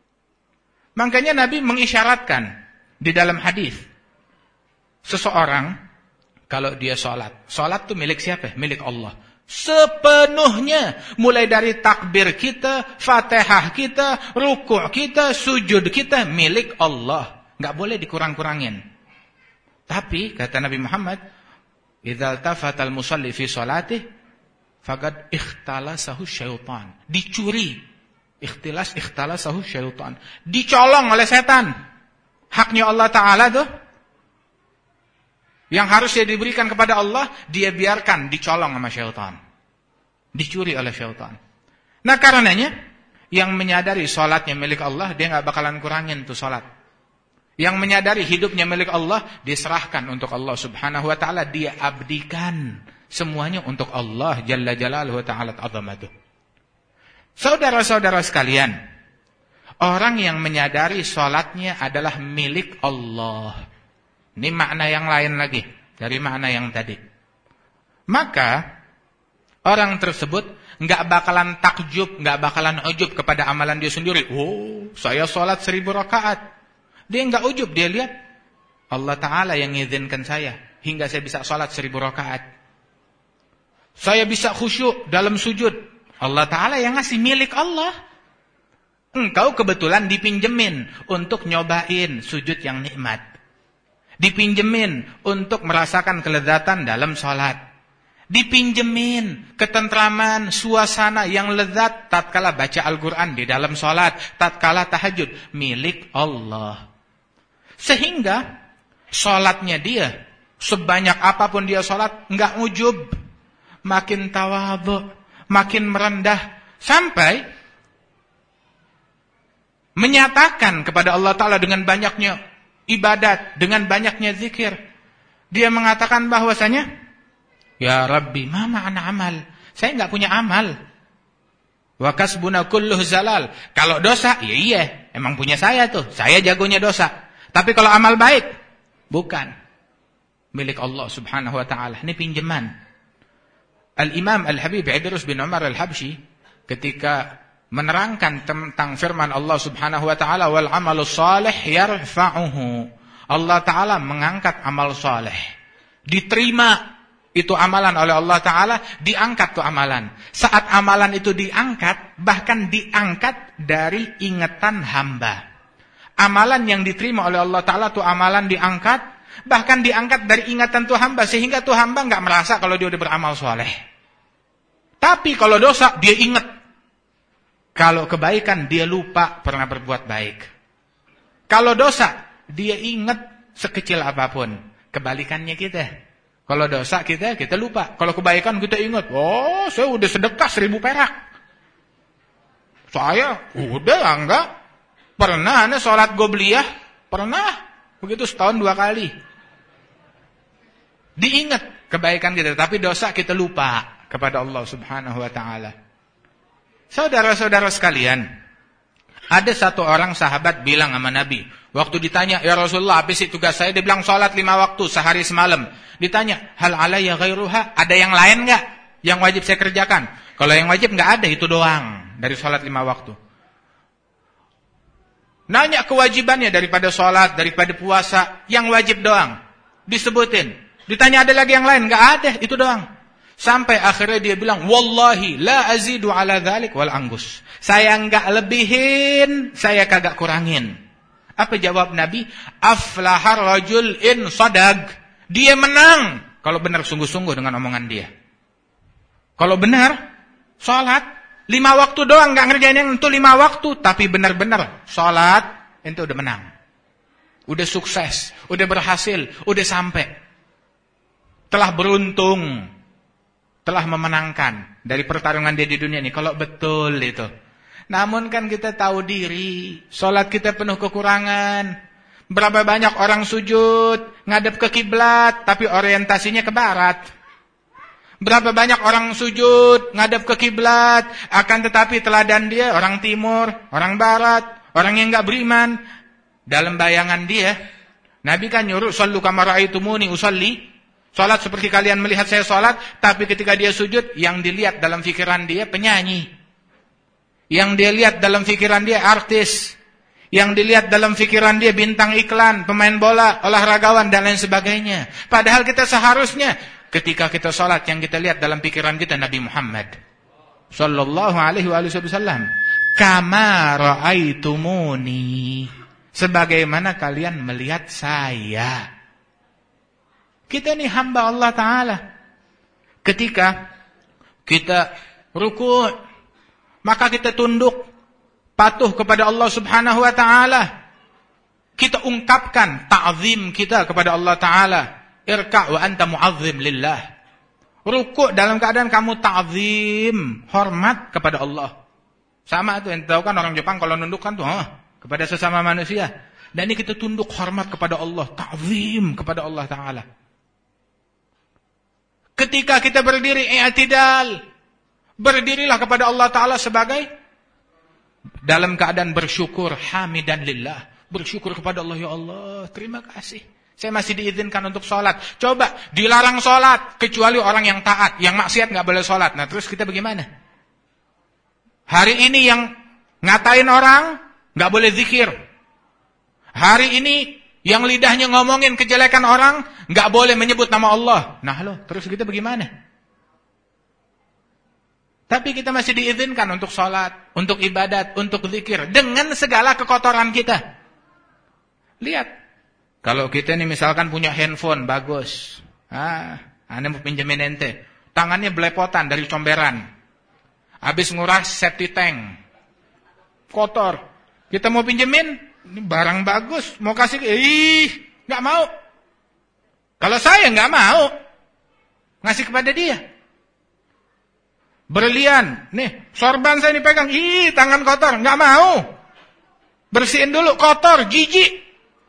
Makanya Nabi mengisyaratkan di dalam hadis, seseorang kalau dia sholat, sholat itu milik siapa? Milik Allah. Sepenuhnya, mulai dari takbir kita, fatihah kita, ruku' kita, sujud kita, milik Allah. Nggak boleh dikurang-kurangin. Tapi kata Nabi Muhammad, idzal tafatal musalli fi sholatih, faqad ikhtalasahu syaitan. Dicuri Ikhtilas ikhtalasahu syaitan. Dicolong oleh setan. Haknya Allah Ta'ala tuh, yang harusnya diberikan kepada Allah, dia biarkan dicolong sama syaitan. Dicuri oleh syaitan. Nah karenanya, yang menyadari sholatnya milik Allah, dia gak bakalan kurangin tuh sholat. Yang menyadari hidupnya milik Allah, diserahkan untuk Allah Subhanahu wa Ta'ala. Dia abdikan semuanya untuk Allah Jalla Jalaluhu wa Ta'ala azamatuh. Saudara-saudara sekalian, orang yang menyadari sholatnya adalah milik Allah. Ini makna yang lain lagi dari makna yang tadi. Maka orang tersebut nggak bakalan takjub, nggak bakalan ujub kepada amalan dia sendiri. Oh, saya sholat seribu rakaat. Dia nggak ujub, dia lihat Allah Ta'ala yang mengizinkan saya hingga saya bisa sholat seribu rakaat. Saya bisa khusyuk dalam sujud. Allah Ta'ala yang ngasih, milik Allah. Engkau kebetulan dipinjemin untuk nyobain sujud yang nikmat. Dipinjemin untuk merasakan kelezatan dalam sholat. Dipinjemin ketentraman, suasana yang lezat tatkala baca Al-Quran di dalam sholat, tatkala tahajud, milik Allah. Sehingga sholatnya dia, sebanyak apapun dia sholat, enggak ujub, makin tawadhu, makin merendah, sampai menyatakan kepada Allah Ta'ala dengan banyaknya ibadat, dengan banyaknya zikir. Dia mengatakan bahwasanya, ya Rabbi, ma ma'ana amal? Saya enggak punya amal. Wa kasbuna kulluh zalal. Kalau dosa, iya iya, emang punya saya tuh. Saya jagonya dosa. Tapi kalau amal baik, bukan. Milik Allah Subhanahu wa Ta'ala. Ini pinjaman. Al-Imam Al-Habib Idrus bin Umar Al-Habsyi ketika menerangkan tentang firman Allah Subhanahu wa Ta'ala, wal amalus salih yarfa'uhu. Allah Ta'ala mengangkat amal saleh. Diterima itu amalan oleh Allah Ta'ala, diangkat tuh amalan. Saat amalan itu diangkat, bahkan diangkat dari ingatan hamba. Amalan yang diterima oleh Allah Ta'ala tuh amalan diangkat, bahkan diangkat dari ingatan tuh hamba, sehingga tuh hamba gak merasa kalau dia udah beramal soleh. Tapi kalau dosa dia ingat, kalau kebaikan dia lupa pernah berbuat baik. Kalau dosa dia ingat sekecil apapun. Kebalikannya kita, kalau dosa kita kita lupa, kalau kebaikan kita ingat. Oh, saya udah sedekah seribu perak, saya udah enggak pernah nih sholat gobliyah, pernah begitu setahun dua kali. Diingat kebaikan kita, tapi dosa kita lupa kepada Allah Subhanahu wa Ta'ala. Saudara-saudara sekalian, ada satu orang sahabat bilang sama Nabi, waktu ditanya, ya Rasulullah, apa sih tugas saya? Dia bilang sholat lima waktu sehari semalam. Ditanya, hal alayya ghairuha? Ada yang lain enggak yang wajib saya kerjakan? Kalau yang wajib enggak ada, itu doang dari sholat lima waktu. Nanya kewajibannya daripada sholat, daripada puasa, yang wajib doang disebutin. Ditanya ada lagi yang lain, enggak ada, itu doang. Sampai akhirnya dia bilang, wallahi la azidu ala dzalik wal anggus. Saya enggak lebihin, saya kagak kurangin. Apa jawab Nabi? Aflahar rajul in sadag. Dia menang kalau benar sungguh-sungguh dengan omongan dia. Kalau benar salat lima waktu doang, enggak ngerjain yang itu lima waktu, tapi benar-benar salat, ente udah menang. Udah sukses, udah berhasil, udah sampai. Telah beruntung. Telah memenangkan dari pertarungan dia di dunia ini, kalau betul itu. Namun kan kita tahu diri, sholat kita penuh kekurangan. Berapa banyak orang sujud, ngadep ke kiblat, tapi orientasinya ke barat. Berapa banyak orang sujud, ngadep ke kiblat, akan tetapi teladan dia orang timur, orang barat, orang yang nggak beriman. Dalam bayangan dia, Nabi kan nyuruh, "Shallu kama ra'aitumuni usolli." Salat seperti kalian melihat saya salat, tapi ketika dia sujud, yang dilihat dalam pikiran dia penyanyi. Yang dia lihat dalam pikiran dia artis. Yang dilihat dalam pikiran dia bintang iklan, pemain bola, olahragawan dan lain sebagainya. Padahal kita seharusnya ketika kita salat yang kita lihat dalam pikiran kita Nabi Muhammad sallallahu alaihi wasallam. Kama ra'aitumuni. Sebagaimana kalian melihat saya. Kita ini hamba Allah Ta'ala. Ketika kita ruku', maka kita tunduk. patuh kepada Allah Subhanahu wa taala. Kita ungkapkan ta'zim kita kepada Allah taala. Irka' wa anta mu'azzim lillah. Rukuk dalam keadaan kamu ta'zim, hormat kepada Allah. Sama tuh yang tahu kan orang Jepang kalau nunduk kan tuh, huh, kepada sesama manusia. Dan ini kita tunduk hormat kepada Allah, ta'zim kepada Allah taala. Ketika kita berdiri i'tidal, berdirilah kepada Allah taala sebagai dalam keadaan bersyukur, hamidan lillah. Bersyukur kepada Allah, ya Allah, terima kasih. Saya masih diizinkan untuk sholat. Coba, dilarang sholat, kecuali orang yang taat. Yang maksiat gak boleh sholat. Nah terus kita bagaimana? Hari ini yang ngatain orang, gak boleh zikir. Hari ini yang lidahnya ngomongin kejelekan orang, gak boleh menyebut nama Allah. Nah loh, terus kita bagaimana? Tapi kita masih diizinkan untuk sholat, untuk ibadat, untuk zikir. Dengan segala kekotoran kita. Lihat, kalau kita ini misalkan punya handphone bagus, ah, ane mau pinjemin ente, tangannya belepotan dari comberan, habis nguras septic tank, kotor, kita mau pinjemin, ini barang bagus, mau kasih, ih, nggak mau. Kalau saya nggak mau ngasih kepada dia. Berlian, nih sorban saya ini pegang, ih, tangan kotor, nggak mau. Bersihin dulu, kotor, jijik.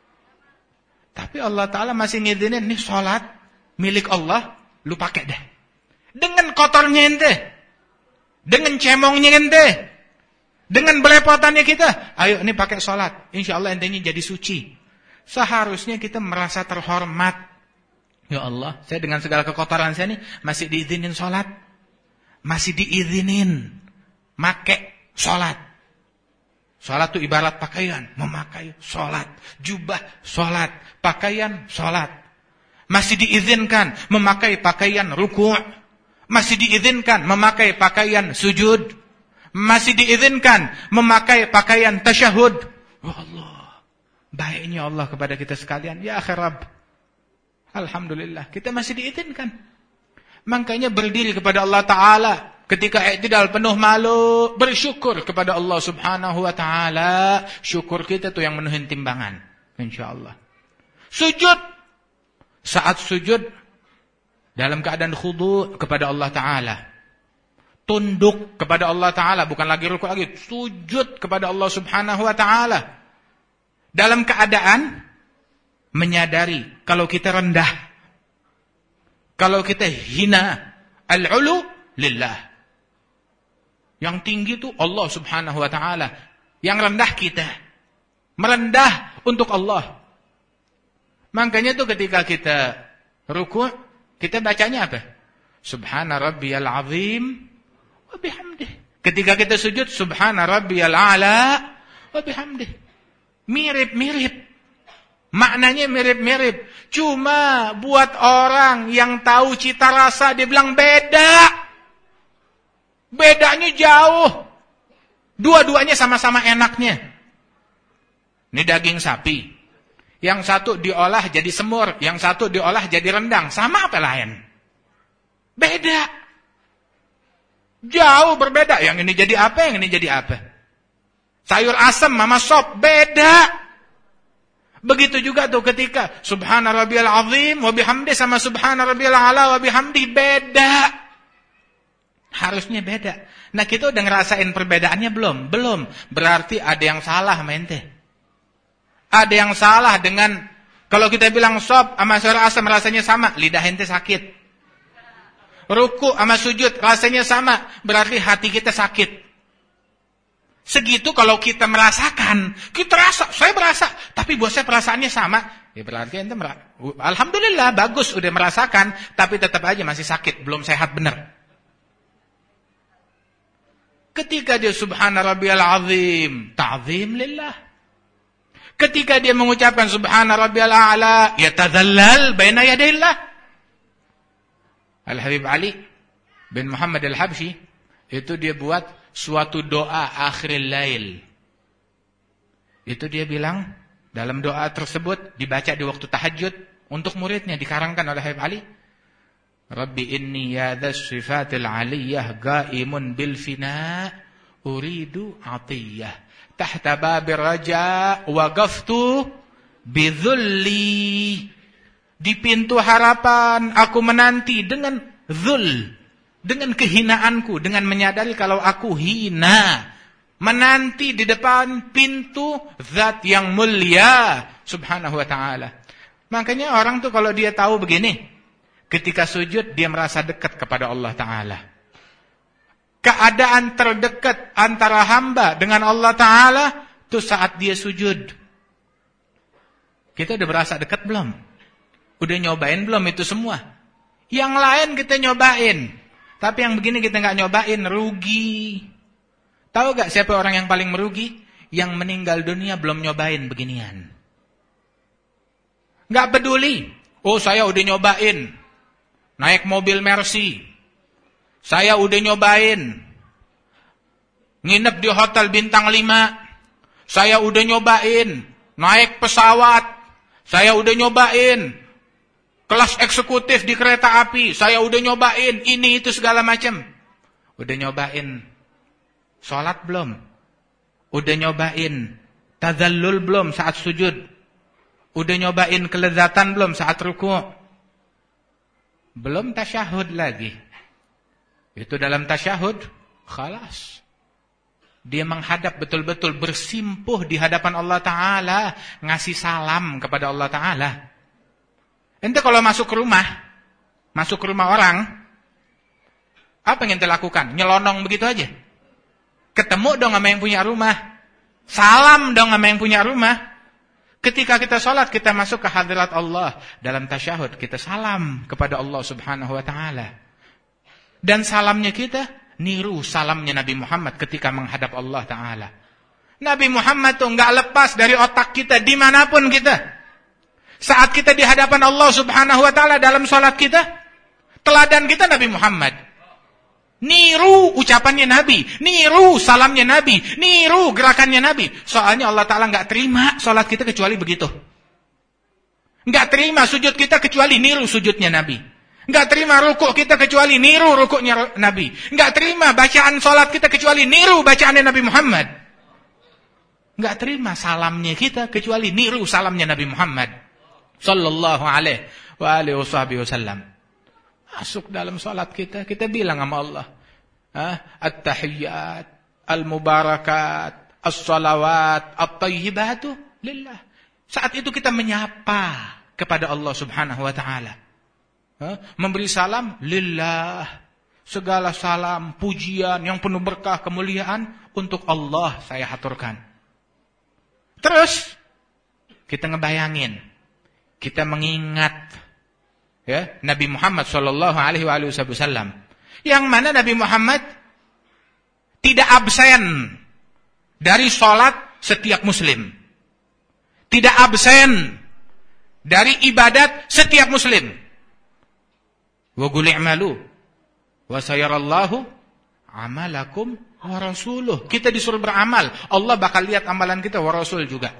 Tapi Allah Ta'ala masih ngizinin, nih sholat milik Allah, lu pakai deh. Dengan kotornya ente, dengan cemongnya ente, dengan belepotannya kita, ayo ini pakai sholat. Insya Allah entenya jadi suci. Seharusnya kita merasa terhormat. Ya Allah, saya dengan segala kekotoran saya nih, masih diizinin sholat. Masih diizinin make sholat. Sholat itu ibarat pakaian, memakai sholat, jubah sholat, pakaian sholat. Masih diizinkan memakai pakaian ruku', masih diizinkan memakai pakaian sujud, masih diizinkan memakai pakaian tasyahud. Ya Allah, baiknya Allah kepada kita sekalian. Ya akhir Rabb, alhamdulillah kita masih diizinkan. Makanya berdiri kepada Allah Ta'ala ketika i'tidal penuh malu, bersyukur kepada Allah Subhanahu wa taala. Syukur kita tuh yang menuhin timbangan, insyaallah. Sujud, saat sujud dalam keadaan khudu' kepada Allah Taala. Tunduk kepada Allah Taala, bukan lagi rukuk lagi, sujud kepada Allah Subhanahu wa taala. Dalam keadaan menyadari kalau kita rendah, kalau kita hina, al-'ulu lillah. Yang tinggi itu Allah Subhanahu wa taala. Yang rendah kita. Merendah untuk Allah. Makanya tuh ketika kita ruku', kita bacanya apa? Subhana rabbiyal azim wa bihamdih. Ketika kita sujud, subhana rabbiyal a'la wa bihamdih. Mirip-mirip. Maknanya mirip-mirip. Cuma buat orang yang tahu cita rasa, dia bilang beda. Bedanya jauh. Dua-duanya sama-sama enaknya. Ini daging sapi. Yang satu diolah jadi semur, yang satu diolah jadi rendang. Sama apa lain? Beda. Jauh berbeda. Yang ini jadi apa, yang ini jadi apa. Sayur asam sama sop, beda. Begitu juga tuh ketika subhana rabbiyal azim wa bihamdi sama subhana rabbiyal a'la wa bihamdi, beda. Harusnya beda. Nah kita udah ngerasain perbedaannya belum? Belum. Berarti ada yang salah sama ente. Ada yang salah dengan, kalau kita bilang sop sama sayur asam rasanya sama, lidah ente sakit. Ruku sama sujud rasanya sama, berarti hati kita sakit. Segitu kalau kita merasakan, kita rasa, saya berasa, tapi buat saya perasaannya sama, ya berarti ente merasa, alhamdulillah bagus udah merasakan, tapi tetap aja masih sakit, belum sehat benar. Ketika dia subhana rabbiyal azim, ta'zim lillah. Ketika dia mengucapkan subhana rabbiyal a'la, yatadzallal baina yadayillah. Al-Habib Ali bin Muhammad Al-Habsyi itu dia buat suatu doa akhiril lail. Itu dia bilang dalam doa tersebut dibaca di waktu tahajud untuk muridnya, dikarangkan oleh Habib Ali. Rabbi inni ya dhas sifatil aliyah qaimun bil fina uridu atiyah. Tahta babir raja waqaftu bidzulli. Di pintu harapan aku menanti dengan dzul, dengan kehinaanku, dengan menyadari kalau aku hina. Menanti di depan pintu zat yang mulia subhanahu wa ta'ala. Makanya orang tuh kalau dia tahu begini, ketika sujud dia merasa dekat kepada Allah ta'ala. Keadaan terdekat antara hamba dengan Allah ta'ala itu saat dia sujud. Kita udah merasa dekat belum? Udah nyobain belum itu semua? Yang lain kita nyobain, tapi yang begini kita gak nyobain, rugi. Tahu gak siapa orang yang paling merugi? Yang meninggal dunia belum nyobain beginian. Gak peduli. Oh, saya udah nyobain naik mobil Mercy. Saya udah nyobain nginep di hotel bintang lima. Saya udah nyobain naik pesawat. Saya udah nyobain kelas eksekutif di kereta api. Saya udah nyobain ini itu segala macam. Udah nyobain sholat belum? Udah nyobain tadzallul belum saat sujud? Udah nyobain kelezatan belum saat ruku'? Belum tasyahud lagi. Itu dalam tasyahud, khalas. Dia menghadap betul-betul, bersimpuh di hadapan Allah Ta'ala, ngasih salam kepada Allah Ta'ala. Ente kalau masuk ke rumah, masuk ke rumah orang, apa yang ente lakukan? Nyelonong begitu aja? Ketemu dong sama yang punya rumah. Salam dong sama yang punya rumah. Ketika kita sholat, kita masuk ke hadirat Allah. Dalam tasyahud, kita salam kepada Allah subhanahu wa ta'ala. Dan salamnya kita, niru salamnya Nabi Muhammad ketika menghadap Allah ta'ala. Nabi Muhammad tuh gak lepas dari otak kita, dimanapun kita. Saat kita di hadapan Allah subhanahu wa ta'ala dalam sholat kita, teladan kita Nabi Muhammad. Niru ucapannya Nabi, niru salamnya Nabi, niru gerakannya Nabi. Soalnya Allah Ta'ala gak terima sholat kita kecuali begitu. Gak terima sujud kita kecuali niru sujudnya Nabi. Gak terima rukuk kita kecuali niru rukuknya Nabi. Gak terima bacaan sholat kita kecuali niru bacaannya Nabi Muhammad. Gak terima salamnya kita kecuali niru salamnya Nabi Muhammad sallallahu alaihi wa alihi wasallam. Masuk dalam salat kita, kita bilang sama Allah, at-tahiyyat, al-mubarakat, as-salawat, at-tayyibatu lillah. Saat itu kita menyapa kepada Allah subhanahu wa ta'ala. Memberi salam lillah. Segala salam, pujian yang penuh berkah, kemuliaan untuk Allah saya haturkan. Terus kita ngebayangin, kita mengingat ya, Nabi Muhammad sallallahu alaihi wasallam, yang mana Nabi Muhammad tidak absen dari sholat setiap muslim, tidak absen dari ibadat setiap muslim. Wa qul i'malu wa sayarallahu amalakum wa rasuluh. Kita disuruh beramal, Allah bakal lihat amalan kita, wa rasul juga.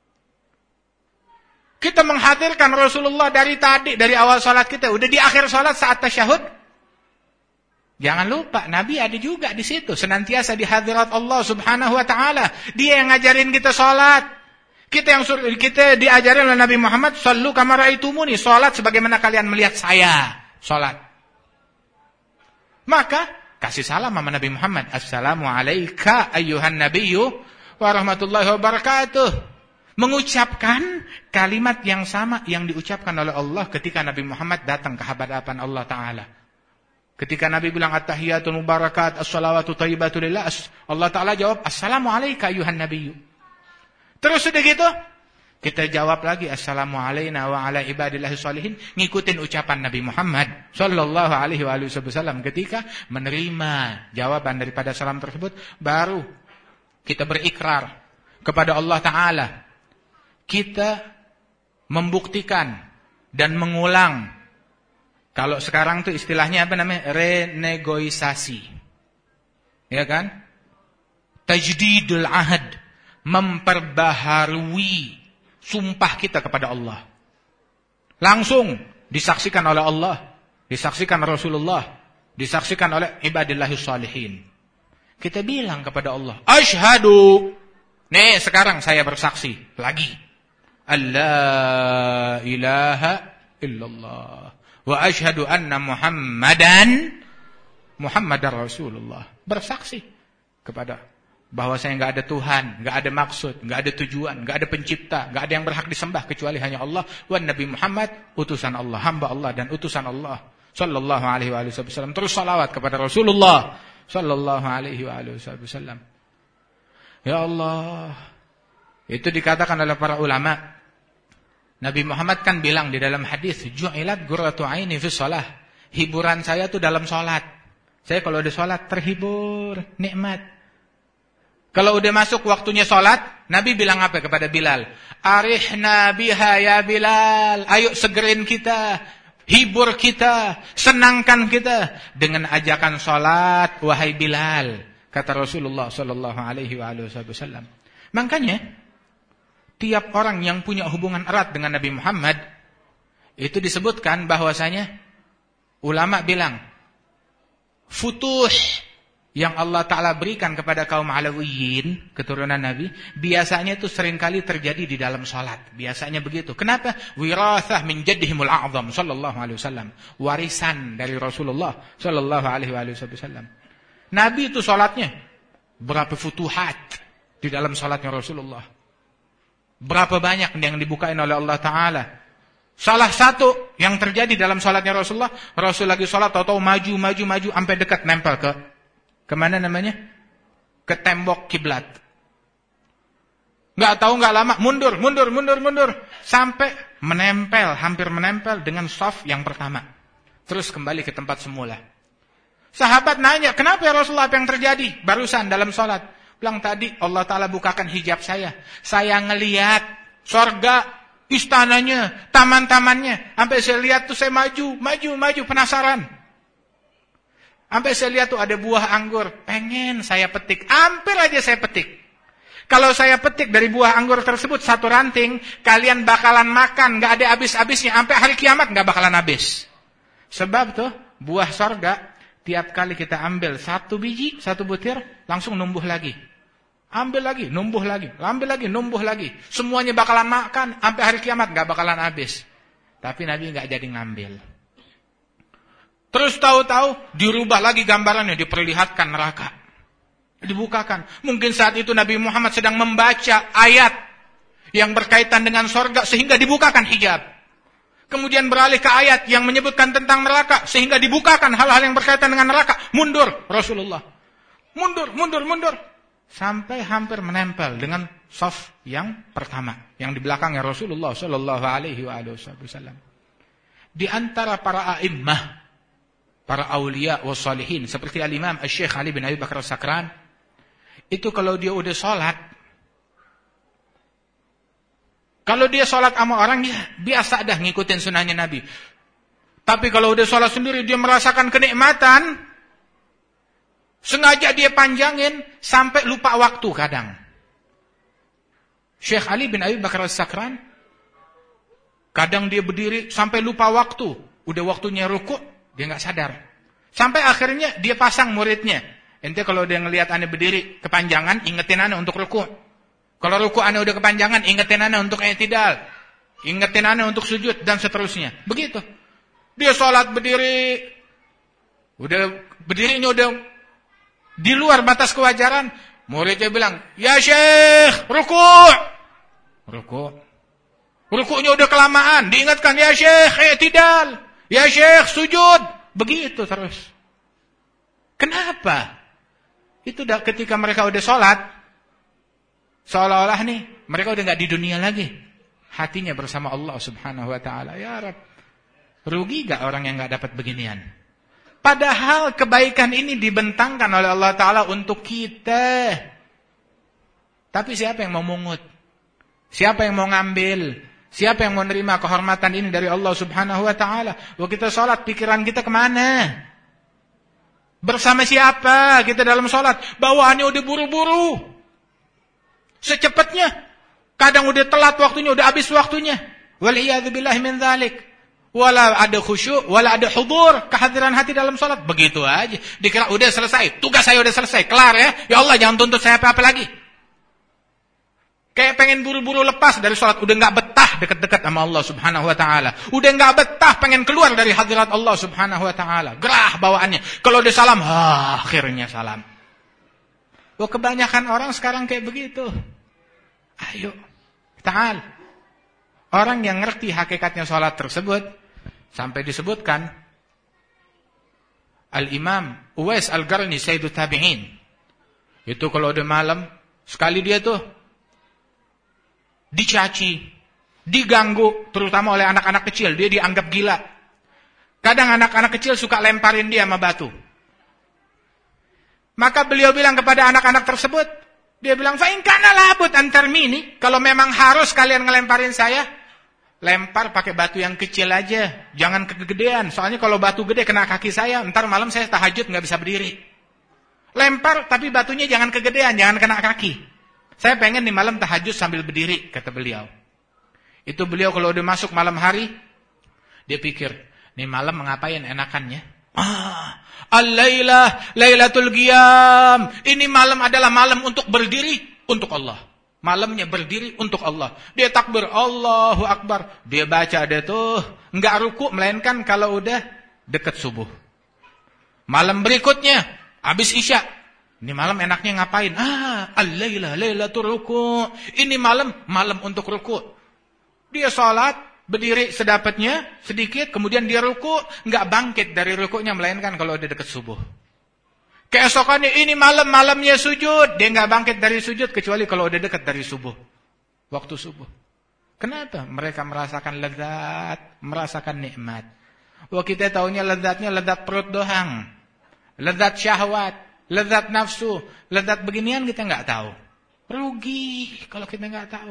Kita menghadirkan Rasulullah dari tadi, dari awal salat kita, udah di akhir salat saat tasyahud. Jangan lupa Nabi ada juga di situ, senantiasa di hadirat Allah Subhanahu wa taala. Dia yang ngajarin kita salat. Kita yang suruh, kita diajarin oleh Nabi Muhammad, "Shallu kama ra'aitumuni", salat sebagaimana kalian melihat saya salat. Maka kasih salam sama Nabi Muhammad, "Assalamu alayka ayyuhan nabiyyu wa rahmatullahi wa barakatuh." Mengucapkan kalimat yang sama yang diucapkan oleh Allah ketika Nabi Muhammad datang ke hadapan Allah Ta'ala. Ketika Nabi bilang at-tahiyatul mubarakat, as-salawatu thayyibatu lillah, Allah Ta'ala jawab, "Assalamu alayka ayyuhan nabiyyu." Terus sudah gitu, kita jawab lagi, "Assalamu alayna wa ala ibadillahi sholihin." Ngikutin ucapan Nabi Muhammad sallallahu alaihi wasallam ketika menerima jawaban daripada salam tersebut, baru kita berikrar kepada Allah Ta'ala. Kita membuktikan dan mengulang. Kalau sekarang tuh istilahnya apa namanya? Renegosiasi. Ya kan? Tajdidul ahad. Memperbaharui sumpah kita kepada Allah. Langsung disaksikan oleh Allah. Disaksikan Rasulullah. Disaksikan oleh ibadillahi sholihin. Kita bilang kepada Allah, asyhadu. Nih sekarang saya bersaksi lagi. Allah ilaha illallah. Wa asyhadu anna Muhammadan Muhammadar Rasulullah. Bersaksi kepada bahwa saya nggak ada Tuhan, nggak ada maksud, nggak ada tujuan, nggak ada pencipta, nggak ada yang berhak disembah kecuali hanya Allah. Wa Nabi Muhammad utusan Allah, hamba Allah dan utusan Allah. Sallallahu alaihi wasallam. Terus salawat kepada Rasulullah sallallahu alaihi wasallam. Ya Allah, itu dikatakan oleh para ulama. Nabi Muhammad kan bilang di dalam hadis, ju'ilat qurratu aini fi shalah. Hiburan saya tuh dalam salat. Saya kalau udah salat terhibur, nikmat. Kalau udah masuk waktunya salat, Nabi bilang apa kepada Bilal? Arihna biha ya Bilal. Ayo segerin kita, hibur kita, senangkan kita dengan ajakan salat wahai Bilal. Kata Rasulullah sallallahu alaihi wasallam. Makanya tiap orang yang punya hubungan erat dengan Nabi Muhammad itu disebutkan bahwasanya ulama bilang futuh yang Allah Ta'ala berikan kepada kaum Alawiyin, keturunan Nabi, biasanya itu seringkali terjadi di dalam salat. Biasanya begitu. Kenapa? Wirathah min jaddihimul a'zam sallallahu alaihi wasallam. Warisan dari Rasulullah sallallahu alaihi wasallam. Nabi itu salatnya berapa futuhat di dalam salatnya Rasulullah. Berapa banyak yang dibukain oleh Allah Ta'ala. Salah satu yang terjadi dalam salatnya Rasulullah, Rasul lagi salat tahu-tahu maju, maju, maju sampai dekat nempel ke kemana namanya? Ke tembok kiblat. Enggak tahu enggak lama mundur, mundur, mundur, mundur sampai menempel, hampir menempel dengan shaf yang pertama. Terus kembali ke tempat semula. Sahabat nanya, kenapa ya Rasulullah, apa yang terjadi barusan dalam salat? Bilang tadi Allah Ta'ala bukakan hijab saya. Saya ngelihat sorga, istananya, taman-tamannya. Sampai saya lihat tuh saya maju, maju, maju, penasaran. Sampai saya lihat tuh ada buah anggur. Pengen saya petik, hampir aja saya petik. Kalau saya petik dari buah anggur tersebut satu ranting, kalian bakalan makan, gak ada habis-habisnya. Sampai hari kiamat gak bakalan habis. Sebab tuh buah sorga, tiap kali kita ambil satu biji, satu butir, langsung numbuh lagi. Ambil lagi, numbuh lagi. Ambil lagi, numbuh lagi. Semuanya bakalan makan, sampai hari kiamat gak bakalan habis. Tapi Nabi gak jadi ngambil. Terus tahu-tahu dirubah lagi gambarannya, diperlihatkan neraka. Dibukakan. Mungkin saat itu Nabi Muhammad sedang membaca ayat yang berkaitan dengan sorga sehingga dibukakan hijab. Kemudian beralih ke ayat yang menyebutkan tentang neraka sehingga dibukakan hal-hal yang berkaitan dengan neraka. Mundur Rasulullah. Mundur, mundur, mundur. Sampai hampir menempel dengan shaf yang pertama. Yang di belakangnya Rasulullah sallallahu alaihi wasallam. Di antara para a'immah, para aulia wa salihin seperti al-Imam Asy-Syaikh Ali bin Abi Bakar As-Sakran, itu kalau dia udah sholat, kalau dia sholat sama orang, ya biasa dah ngikutin sunnahnya Nabi. Tapi kalau udah sholat sendiri, dia merasakan kenikmatan, sengaja dia panjangin sampai lupa waktu kadang. Syekh Ali bin Abi Bakar As-Sakran, kadang dia berdiri sampai lupa waktu, udah waktunya rukuk, dia nggak sadar. Sampai akhirnya dia pasang muridnya. Ente kalau dia ngelihat ane berdiri kepanjangan, ingetin ane untuk rukuk. Kalau rukuk ane udah kepanjangan, ingetin ane untuk i'tidal. Ingetin ane untuk sujud dan seterusnya. Begitu. Dia sholat berdiri, udah berdirinya udah di luar batas kewajaran. Muridnya bilang, ya Syekh, rukuk. Rukuk. Rukuknya udah kelamaan. Diingatkan, ya Syekh, i'tidal. Ya Syekh, sujud. Begitu terus. Kenapa? Itu udah ketika mereka udah sholat, seolah-olah nih, mereka udah gak di dunia lagi. Hatinya bersama Allah subhanahu wa ta'ala. Ya Rab, rugi gak orang yang gak dapat beginian? Padahal kebaikan ini dibentangkan oleh Allah Ta'ala untuk kita. Tapi siapa yang mau mungut? Siapa yang mau ngambil? Siapa yang mau menerima kehormatan ini dari Allah subhanahu wa ta'ala? Waktu kita sholat, pikiran kita kemana? Bersama siapa kita dalam sholat? Bawaannya udah buru-buru. Secepatnya. Kadang udah telat waktunya, udah habis waktunya. Wal'iyadzubillahi min dzalik. wala ada khusyuk, wala ada hudur, kehadiran hati dalam salat. Begitu aja. Dikira udah selesai, tugas saya udah selesai, kelar ya. Ya Allah, jangan tuntut saya apa-apa lagi. Kayak pengen buru-buru lepas dari salat, udah enggak betah dekat-dekat sama Allah Subhanahu wa taala. Udah enggak betah pengen keluar dari hadirat Allah Subhanahu wa taala. Gerah bawaannya. Kalau udah salam, ah, akhirnya salam. Wah, kebanyakan orang sekarang kayak begitu. Ayo, ta'al. Orang yang ngerti hakikatnya salat tersebut, sampai disebutkan Al-Imam Uwais Al-Qarni Sayyidut Tabi'in. Itu kalau udah malam, sekali dia tuh dicaci, diganggu, terutama oleh anak-anak kecil, dia dianggap gila. Kadang anak-anak kecil suka lemparin dia sama batu. Maka beliau bilang kepada anak-anak tersebut, dia bilang, "Fa in kana labud antarmini," kalau memang harus kalian ngelemparin saya, lempar pakai batu yang kecil aja, jangan kegedean. Soalnya kalau batu gede kena kaki saya, ntar malam saya tahajud nggak bisa berdiri. Lempar tapi batunya jangan kegedean, jangan kena kaki. Saya pengen di malam tahajud sambil berdiri, kata beliau. Itu beliau kalau udah masuk malam hari, dia pikir, nih malam mengapain enakannya? Ah, al-lailah, lailatul qiyam. Ini malam adalah malam untuk berdiri untuk Allah. Malamnya berdiri untuk Allah. Dia takbir, Allahu Akbar. Dia baca ada tuh, enggak ruku melainkan kalau udah dekat subuh. Malam berikutnya, habis Isya. Ini malam enaknya ngapain? Ah, al-lailah, lailatul ruku. Ini malam, malam untuk ruku. Dia salat, berdiri sedapatnya, sedikit, kemudian dia ruku, enggak bangkit dari rukunya melainkan kalau udah dekat subuh. Keesokannya ini malam-malamnya sujud, dia enggak bangkit dari sujud kecuali kalau udah dekat dari subuh. Waktu subuh. Kenapa? Mereka merasakan lezat, merasakan nikmat. Wah, kita taunya lezatnya lezat perut doang. Lezat syahwat, lezat nafsu, lezat beginian kita enggak tahu. Rugi kalau kita enggak tahu.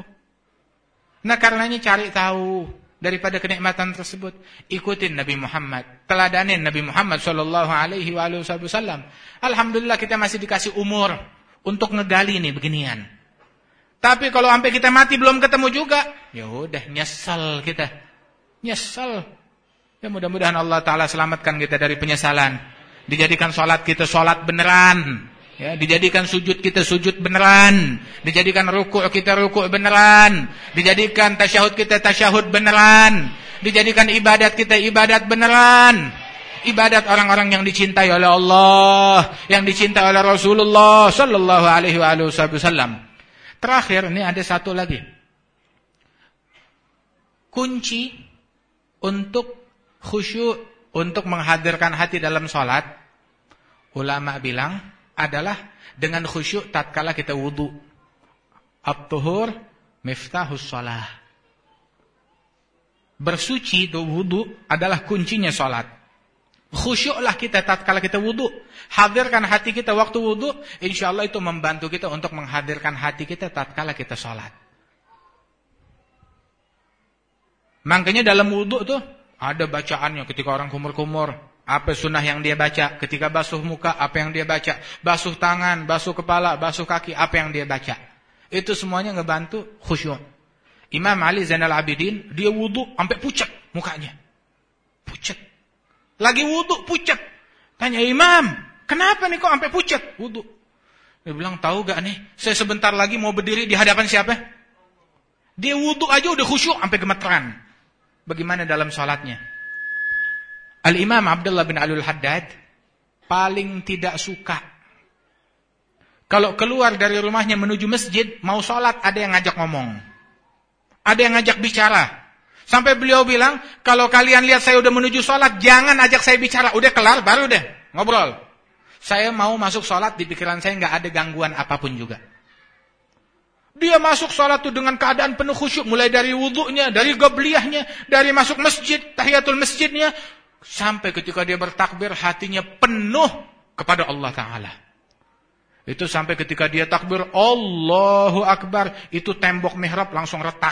Nah, karenanya cari tahu daripada kenikmatan tersebut. Ikutin Nabi Muhammad, teladanin Nabi Muhammad sallallahu alaihi wasallam. Alhamdulillah kita masih dikasih umur untuk ngegali nih beginian. Tapi kalau sampai kita mati belum ketemu juga, ya udah nyesal kita. Nyesal. Ya mudah-mudahan Allah taala selamatkan kita dari penyesalan. Dijadikan salat kita salat beneran. Ya, dijadikan sujud kita sujud beneran, dijadikan rukuk kita rukuk beneran, dijadikan tasyahud kita tasyahud beneran, dijadikan ibadat kita ibadat beneran, ibadat orang-orang yang dicintai oleh Allah, yang dicintai oleh Rasulullah sallallahu alaihi wasallam. Terakhir ini ada satu lagi. Kunci untuk khusyuk, untuk menghadirkan hati dalam salat, ulama bilang adalah dengan khusyuk tatkala kita wudu. At-tuhur miftahus shalah. Bersuci itu wudu adalah kuncinya salat. Khusyuklah kita tatkala kita wudu. Hadirkan hati kita waktu wudu, insyaallah itu membantu kita untuk menghadirkan hati kita tatkala kita salat. Makanya dalam wudu tuh ada bacaannya ketika orang kumur-kumur. Apa sunnah yang dia baca? Ketika basuh muka, apa yang dia baca? Basuh tangan, basuh kepala, basuh kaki, apa yang dia baca? Itu semuanya ngebantu khusyuk. Imam Ali Zainal Abidin, dia wudu sampai pucat mukanya. Pucat. Lagi wudu pucat. Tanya Imam, kenapa nih kok sampai pucat wudu? Dia bilang, tahu gak nih, saya sebentar lagi mau berdiri di hadapan siapa? Dia wudu aja udah khusyuk sampai gemeteran. Bagaimana dalam salatnya? Al-Imam Abdullah bin Alul Haddad paling tidak suka kalau keluar dari rumahnya menuju masjid, mau sholat ada yang ngajak ngomong, ada yang ngajak bicara. Sampai beliau bilang, kalau kalian lihat saya udah menuju sholat, jangan ajak saya bicara, udah kelar baru deh ngobrol. Saya mau masuk sholat, di pikiran saya nggak ada gangguan apapun juga. Dia masuk sholat tuh dengan keadaan penuh khusyuk, mulai dari wudunya, dari qabliyahnya, dari masuk masjid, tahiyatul masjidnya, sampai ketika dia bertakbir hatinya penuh kepada Allah Ta'ala. Itu sampai ketika dia takbir Allahu Akbar, itu tembok mihrab langsung retak.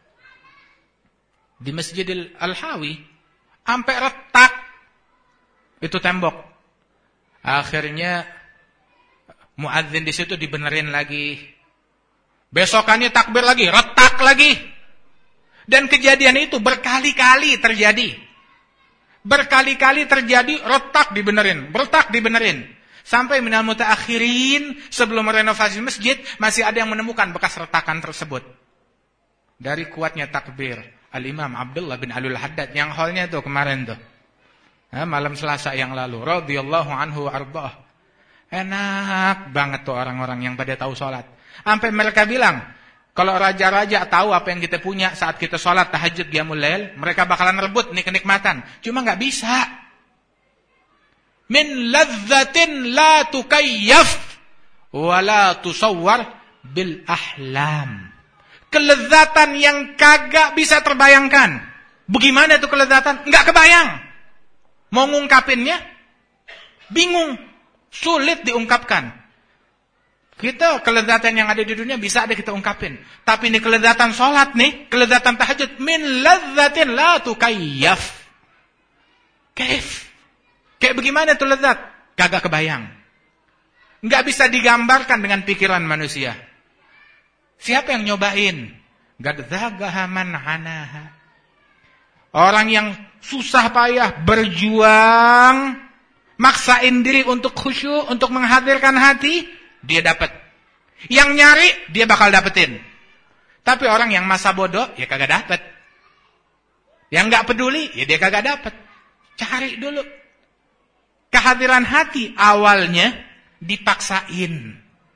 Di Masjidil Al-Hawi sampai retak itu tembok. Akhirnya muadzin di situ dibenerin lagi. Besokannya takbir lagi, retak lagi. Dan kejadian itu berkali-kali terjadi. Berkali-kali terjadi, retak dibenerin, retak dibenerin. Sampai minal mutaakhirin, sebelum renovasi masjid, masih ada yang menemukan bekas retakan tersebut. Dari kuatnya takbir, Al-Imam Abdullah bin Alul Haddad, yang hallnya tuh kemarin tuh. Nah, malam Selasa yang lalu, radhiyallahu anhu ardhah. Enak banget tuh orang-orang yang pada tahu sholat. Sampai mereka bilang, kalau raja-raja tahu apa yang kita punya saat kita sholat tahajud qiyamul lail, mereka bakalan rebut nih kenikmatan. Cuma nggak bisa. Min ladzatin la tukayyaf wa la tusawwar bil ahlam. Kelezatan yang kagak bisa terbayangkan. Bagaimana itu kelezatan? Nggak kebayang. Mau ngungkapinnya bingung, sulit diungkapkan. Kita kelezatan yang ada di dunia bisa ada kita ungkapin. Tapi ini kelezatan sholat nih, kelezatan tahajud. Min ladzatin la tukayyaf. Kaif. Kayak bagaimana itu lezat? Kagak kebayang. Nggak bisa digambarkan dengan pikiran manusia. Siapa yang nyobain? Gadzagaha man anaha. Orang yang susah payah berjuang, maksain diri untuk khusyuk, untuk menghadirkan hati, dia dapat. Yang nyari, dia bakal dapetin. Tapi orang yang masa bodoh, ya kagak dapet. Yang nggak peduli, ya dia kagak dapet. Cari dulu. Kehadiran hati awalnya dipaksain.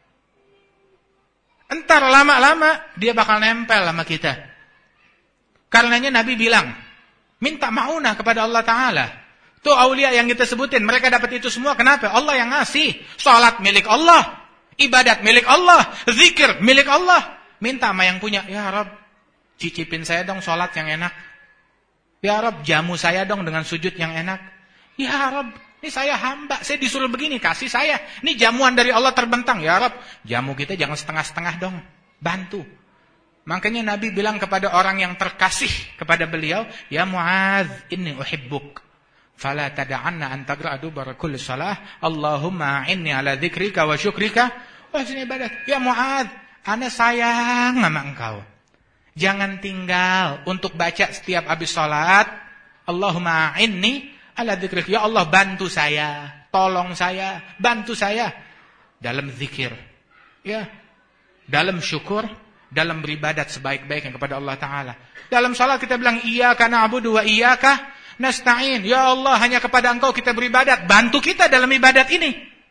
Entar lama-lama dia bakal nempel sama kita. Karenanya Nabi bilang, minta maunah kepada Allah Ta'ala. Tuh aulia yang kita sebutin, mereka dapat itu semua. Kenapa? Allah yang ngasih. Salat milik Allah. Ibadat milik Allah, zikir milik Allah. Minta sama yang punya, ya Rabb, cicipin saya dong sholat yang enak. Ya Rabb, jamu saya dong dengan sujud yang enak. Ya Rabb, ini saya hamba, saya disuruh begini, kasih saya. Ini jamuan dari Allah terbentang. Ya Rabb, jamu kita jangan setengah-setengah dong, bantu. Makanya Nabi bilang kepada orang yang terkasih kepada beliau, ya Mu'adz, inni uhibbuk. Fala tada'anna an tagra'adu barakul salah. Allahumma inni ala dzikrika wa syukrika wa husni ibadat. Ya Mu'adz, ana sayang sama engkau. Jangan tinggal untuk baca setiap habis salat. Allahumma inni ala dzikrika. Ya Allah, bantu saya, tolong saya, bantu saya dalam zikir. Ya. Dalam syukur, dalam beribadat sebaik-baiknya kepada Allah Ta'ala. Dalam salat kita bilang iyyaka na'budu wa iyyaka nasta'in. Ya Allah, hanya kepada Engkau kita beribadat. Bantu kita dalam ibadat ini.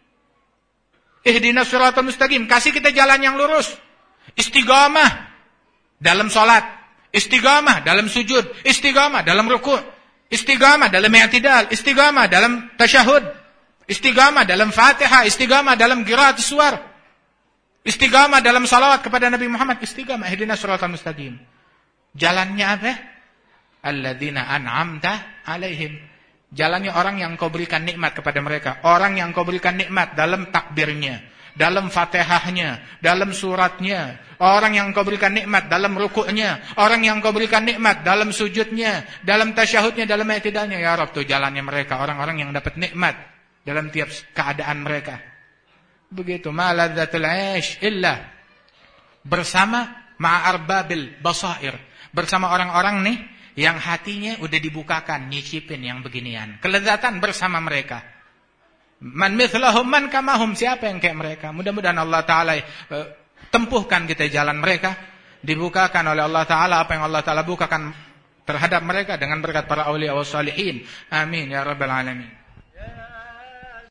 Ihdinas siratal mustaqim. Kasih kita jalan yang lurus. Istiqamah dalam salat. Istiqamah dalam sujud. Istiqamah dalam ruku'. Istiqamah dalam i'tidal. Istiqamah dalam tasyahud. Istiqamah dalam Fatihah. Istiqamah dalam qiraatus suwar. Istiqamah dalam salawat kepada Nabi Muhammad. Istiqamah. Ihdinas siratal mustaqim. Jalannya apa? Alladzina an'amta alaihim. Jalannya orang yang kau berikan nikmat kepada mereka. Orang yang kau berikan nikmat dalam takbirnya, dalam fatihahnya, dalam suratnya. Orang yang kau berikan nikmat dalam rukuknya. Orang yang kau berikan nikmat dalam sujudnya, dalam tasyahudnya, dalam i'tidalnya. Ya Rabb, tuh jalannya mereka. Orang-orang yang dapat nikmat dalam tiap keadaan mereka. Begitu. Ma ladzatul 'aish illa bersama ma'arbabil basair. Bersama orang-orang nih yang hatinya udah dibukakan, nyicipin yang beginian. Kelezatan bersama mereka. Man mithlahum man kamahum. Siapa yang kayak mereka? Mudah-mudahan Allah Ta'ala uh, tempuhkan kita jalan mereka. Dibukakan oleh Allah Ta'ala apa yang Allah Ta'ala bukakan terhadap mereka dengan berkat para awliya wa salihin. Amin ya rabbal alamin.